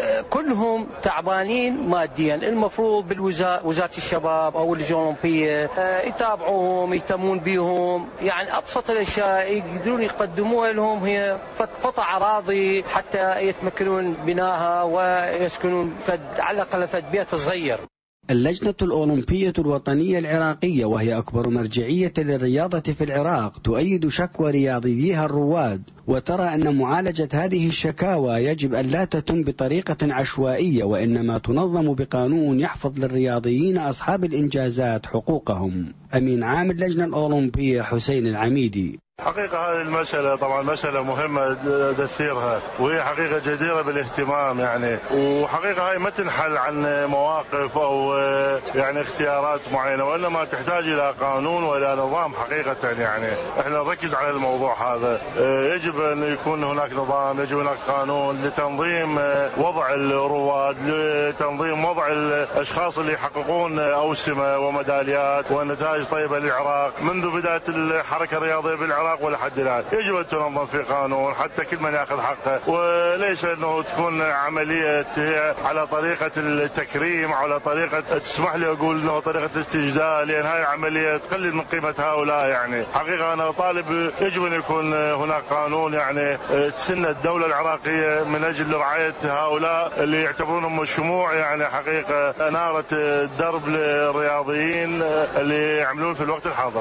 كلهم تعبانين ماديا. المفروض وزارة الشباب أو اللجنة الأولمبية يتابعوهم يهتمون بهم، يعني أبسط الأشياء يقدرون يقدموها لهم هي قطع أراضي حتى يتمكنون بناها ويسكنون على الأقل بيت صغير. اللجنة الأولمبية الوطنية العراقية وهي أكبر مرجعية للرياضة في العراق تؤيد شكوى رياضييها الرواد، وترى أن معالجة هذه الشكاوى يجب أن لا تتم بطريقة عشوائية، وإنما تنظم بقانون يحفظ للرياضيين أصحاب الإنجازات حقوقهم. أمين عام اللجنة الأولمبية حسين العميدي: حقيقة هذه المسألة طبعا مسألة مهمة تثيرها، وهي حقيقة جديرة بالاهتمام يعني، وحقيقة هاي ما تنحل عن مواقف أو يعني اختيارات معينة، وإنما تحتاج إلى قانون وإلى نظام حقيقة. يعني احنا نركز على الموضوع هذا، يجب أن يكون هناك نظام، يجب هناك قانون لتنظيم وضع الرواد، لتنظيم وضع الأشخاص اللي يحققون أوسمة وميداليات ونتائج طيبة للعراق منذ بداية الحركة الرياضية بالعراق ولا حد الآن. يجب أن تنظم في قانون حتى كل من يأخذ حقه، وليس أنه تكون عملية على طريقة التكريم، على طريقة تسمح لي أقول أنه طريقة الاستجداء، لأن هاي عملية تقلل من قيمة هؤلاء. يعني حقيقة أنا طالب يجب أن يكون هناك قانون يعني تسن الدولة العراقية من أجل رعاية هؤلاء اللي يعتبرونهم الشموع، يعني حقيقة أنارة الدرب للرياضيين اللي يعملون في الوقت الحاضر.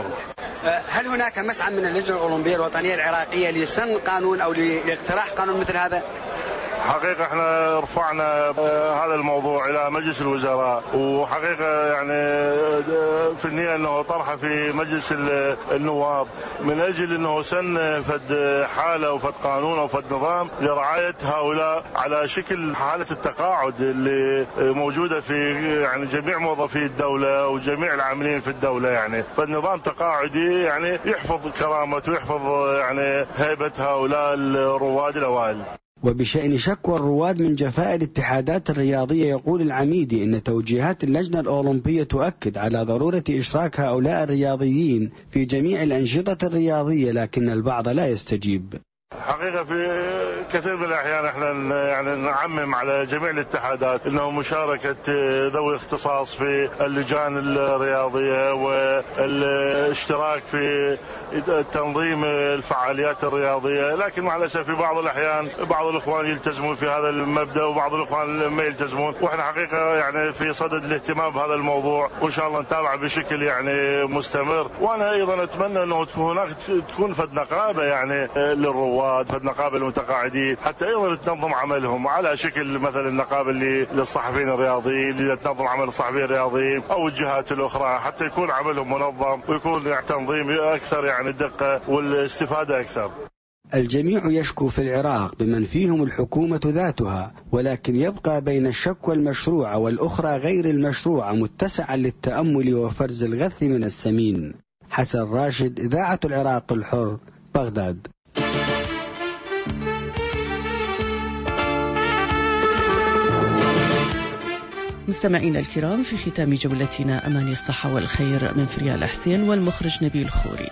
هل هناك مسعى من اللجنة الأولمبية الوطنية العراقية لسن قانون أو لاقتراح قانون مثل هذا؟ حقيقة احنا رفعنا هذا الموضوع إلى مجلس الوزراء، وحقيقة يعني في النية أنه طرحه في مجلس النواب من أجل أنه سن فد حالة وفد قانون وفد نظام لرعاية هؤلاء على شكل حالة التقاعد اللي موجودة في يعني جميع موظفي الدولة وجميع العاملين في الدولة. يعني فالنظام تقاعدي يعني يحفظ كرامة ويحفظ يعني هيبة هؤلاء الرواد الأوائل. وبشأن شكوى الرواد من جفاء الاتحادات الرياضية، يقول العميدي إن توجيهات اللجنة الأولمبية تؤكد على ضرورة إشراك هؤلاء الرياضيين في جميع الأنشطة الرياضية، لكن البعض لا يستجيب. حقيقة في كثير من الأحيان احنا يعني نعمم على جميع الاتحادات انه مشاركة ذوي اختصاص في اللجان الرياضية والاشتراك في تنظيم الفعاليات الرياضية، لكن مع الأسف في بعض الأحيان بعض الإخوان يلتزمون في هذا المبدأ وبعض الإخوان ما يلتزمون، واحنا حقيقة يعني في صدد الاهتمام بهذا الموضوع، وإن شاء الله نتابع بشكل يعني مستمر. وأنا أيضا أتمنى أنه تكون فد نقابة يعني للرواد، فد نقابة المتقاعدين، حتى أيضا تنظم عملهم على شكل مثلا النقابة اللي للصحفيين الرياضيين اللي تنظم عمل الصحفيين الرياضيين أو الجهات الأخرى، حتى يكون عملهم منظم ويكون يعني تنظيم أكثر يعني دقة والاستفادة أكثر. الجميع يشكو في العراق بمن فيهم الحكومة ذاتها، ولكن يبقى بين الشكوى المشروعة والأخرى غير المشروعة متسعا للتأمل وفرز الغث من السمين. حسن راشد، إذاعة العراق الحر، بغداد. مستمعينا الكرام، في ختام جولتنا أماني الصحة والخير من فريال حسين والمخرج نبيل خوري.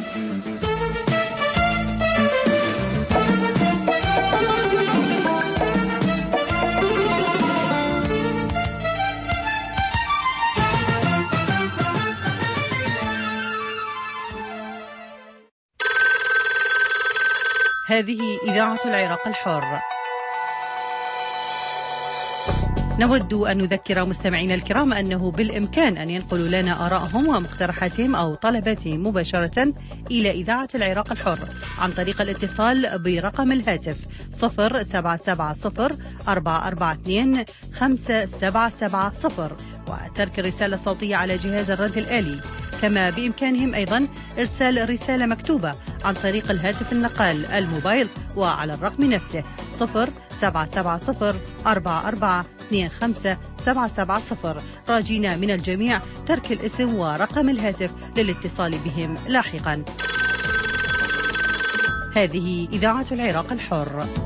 هذه إذاعة العراق الحر. نود أن نذكر مستمعينا الكرام أنه بالإمكان أن ينقلوا لنا آرائهم ومقترحاتهم أو طلباتهم مباشرة إلى إذاعة العراق الحر عن طريق الاتصال برقم الهاتف 0770-442-577 وترك الرسالة الصوتية على جهاز الرد الآلي. كما بإمكانهم أيضا إرسال رسالة مكتوبة عن طريق الهاتف النقال الموبايل وعلى الرقم نفسه 0770-4425-770، راجين من الجميع ترك الاسم ورقم الهاتف للاتصال بهم لاحقا. هذه إذاعة العراق الحر.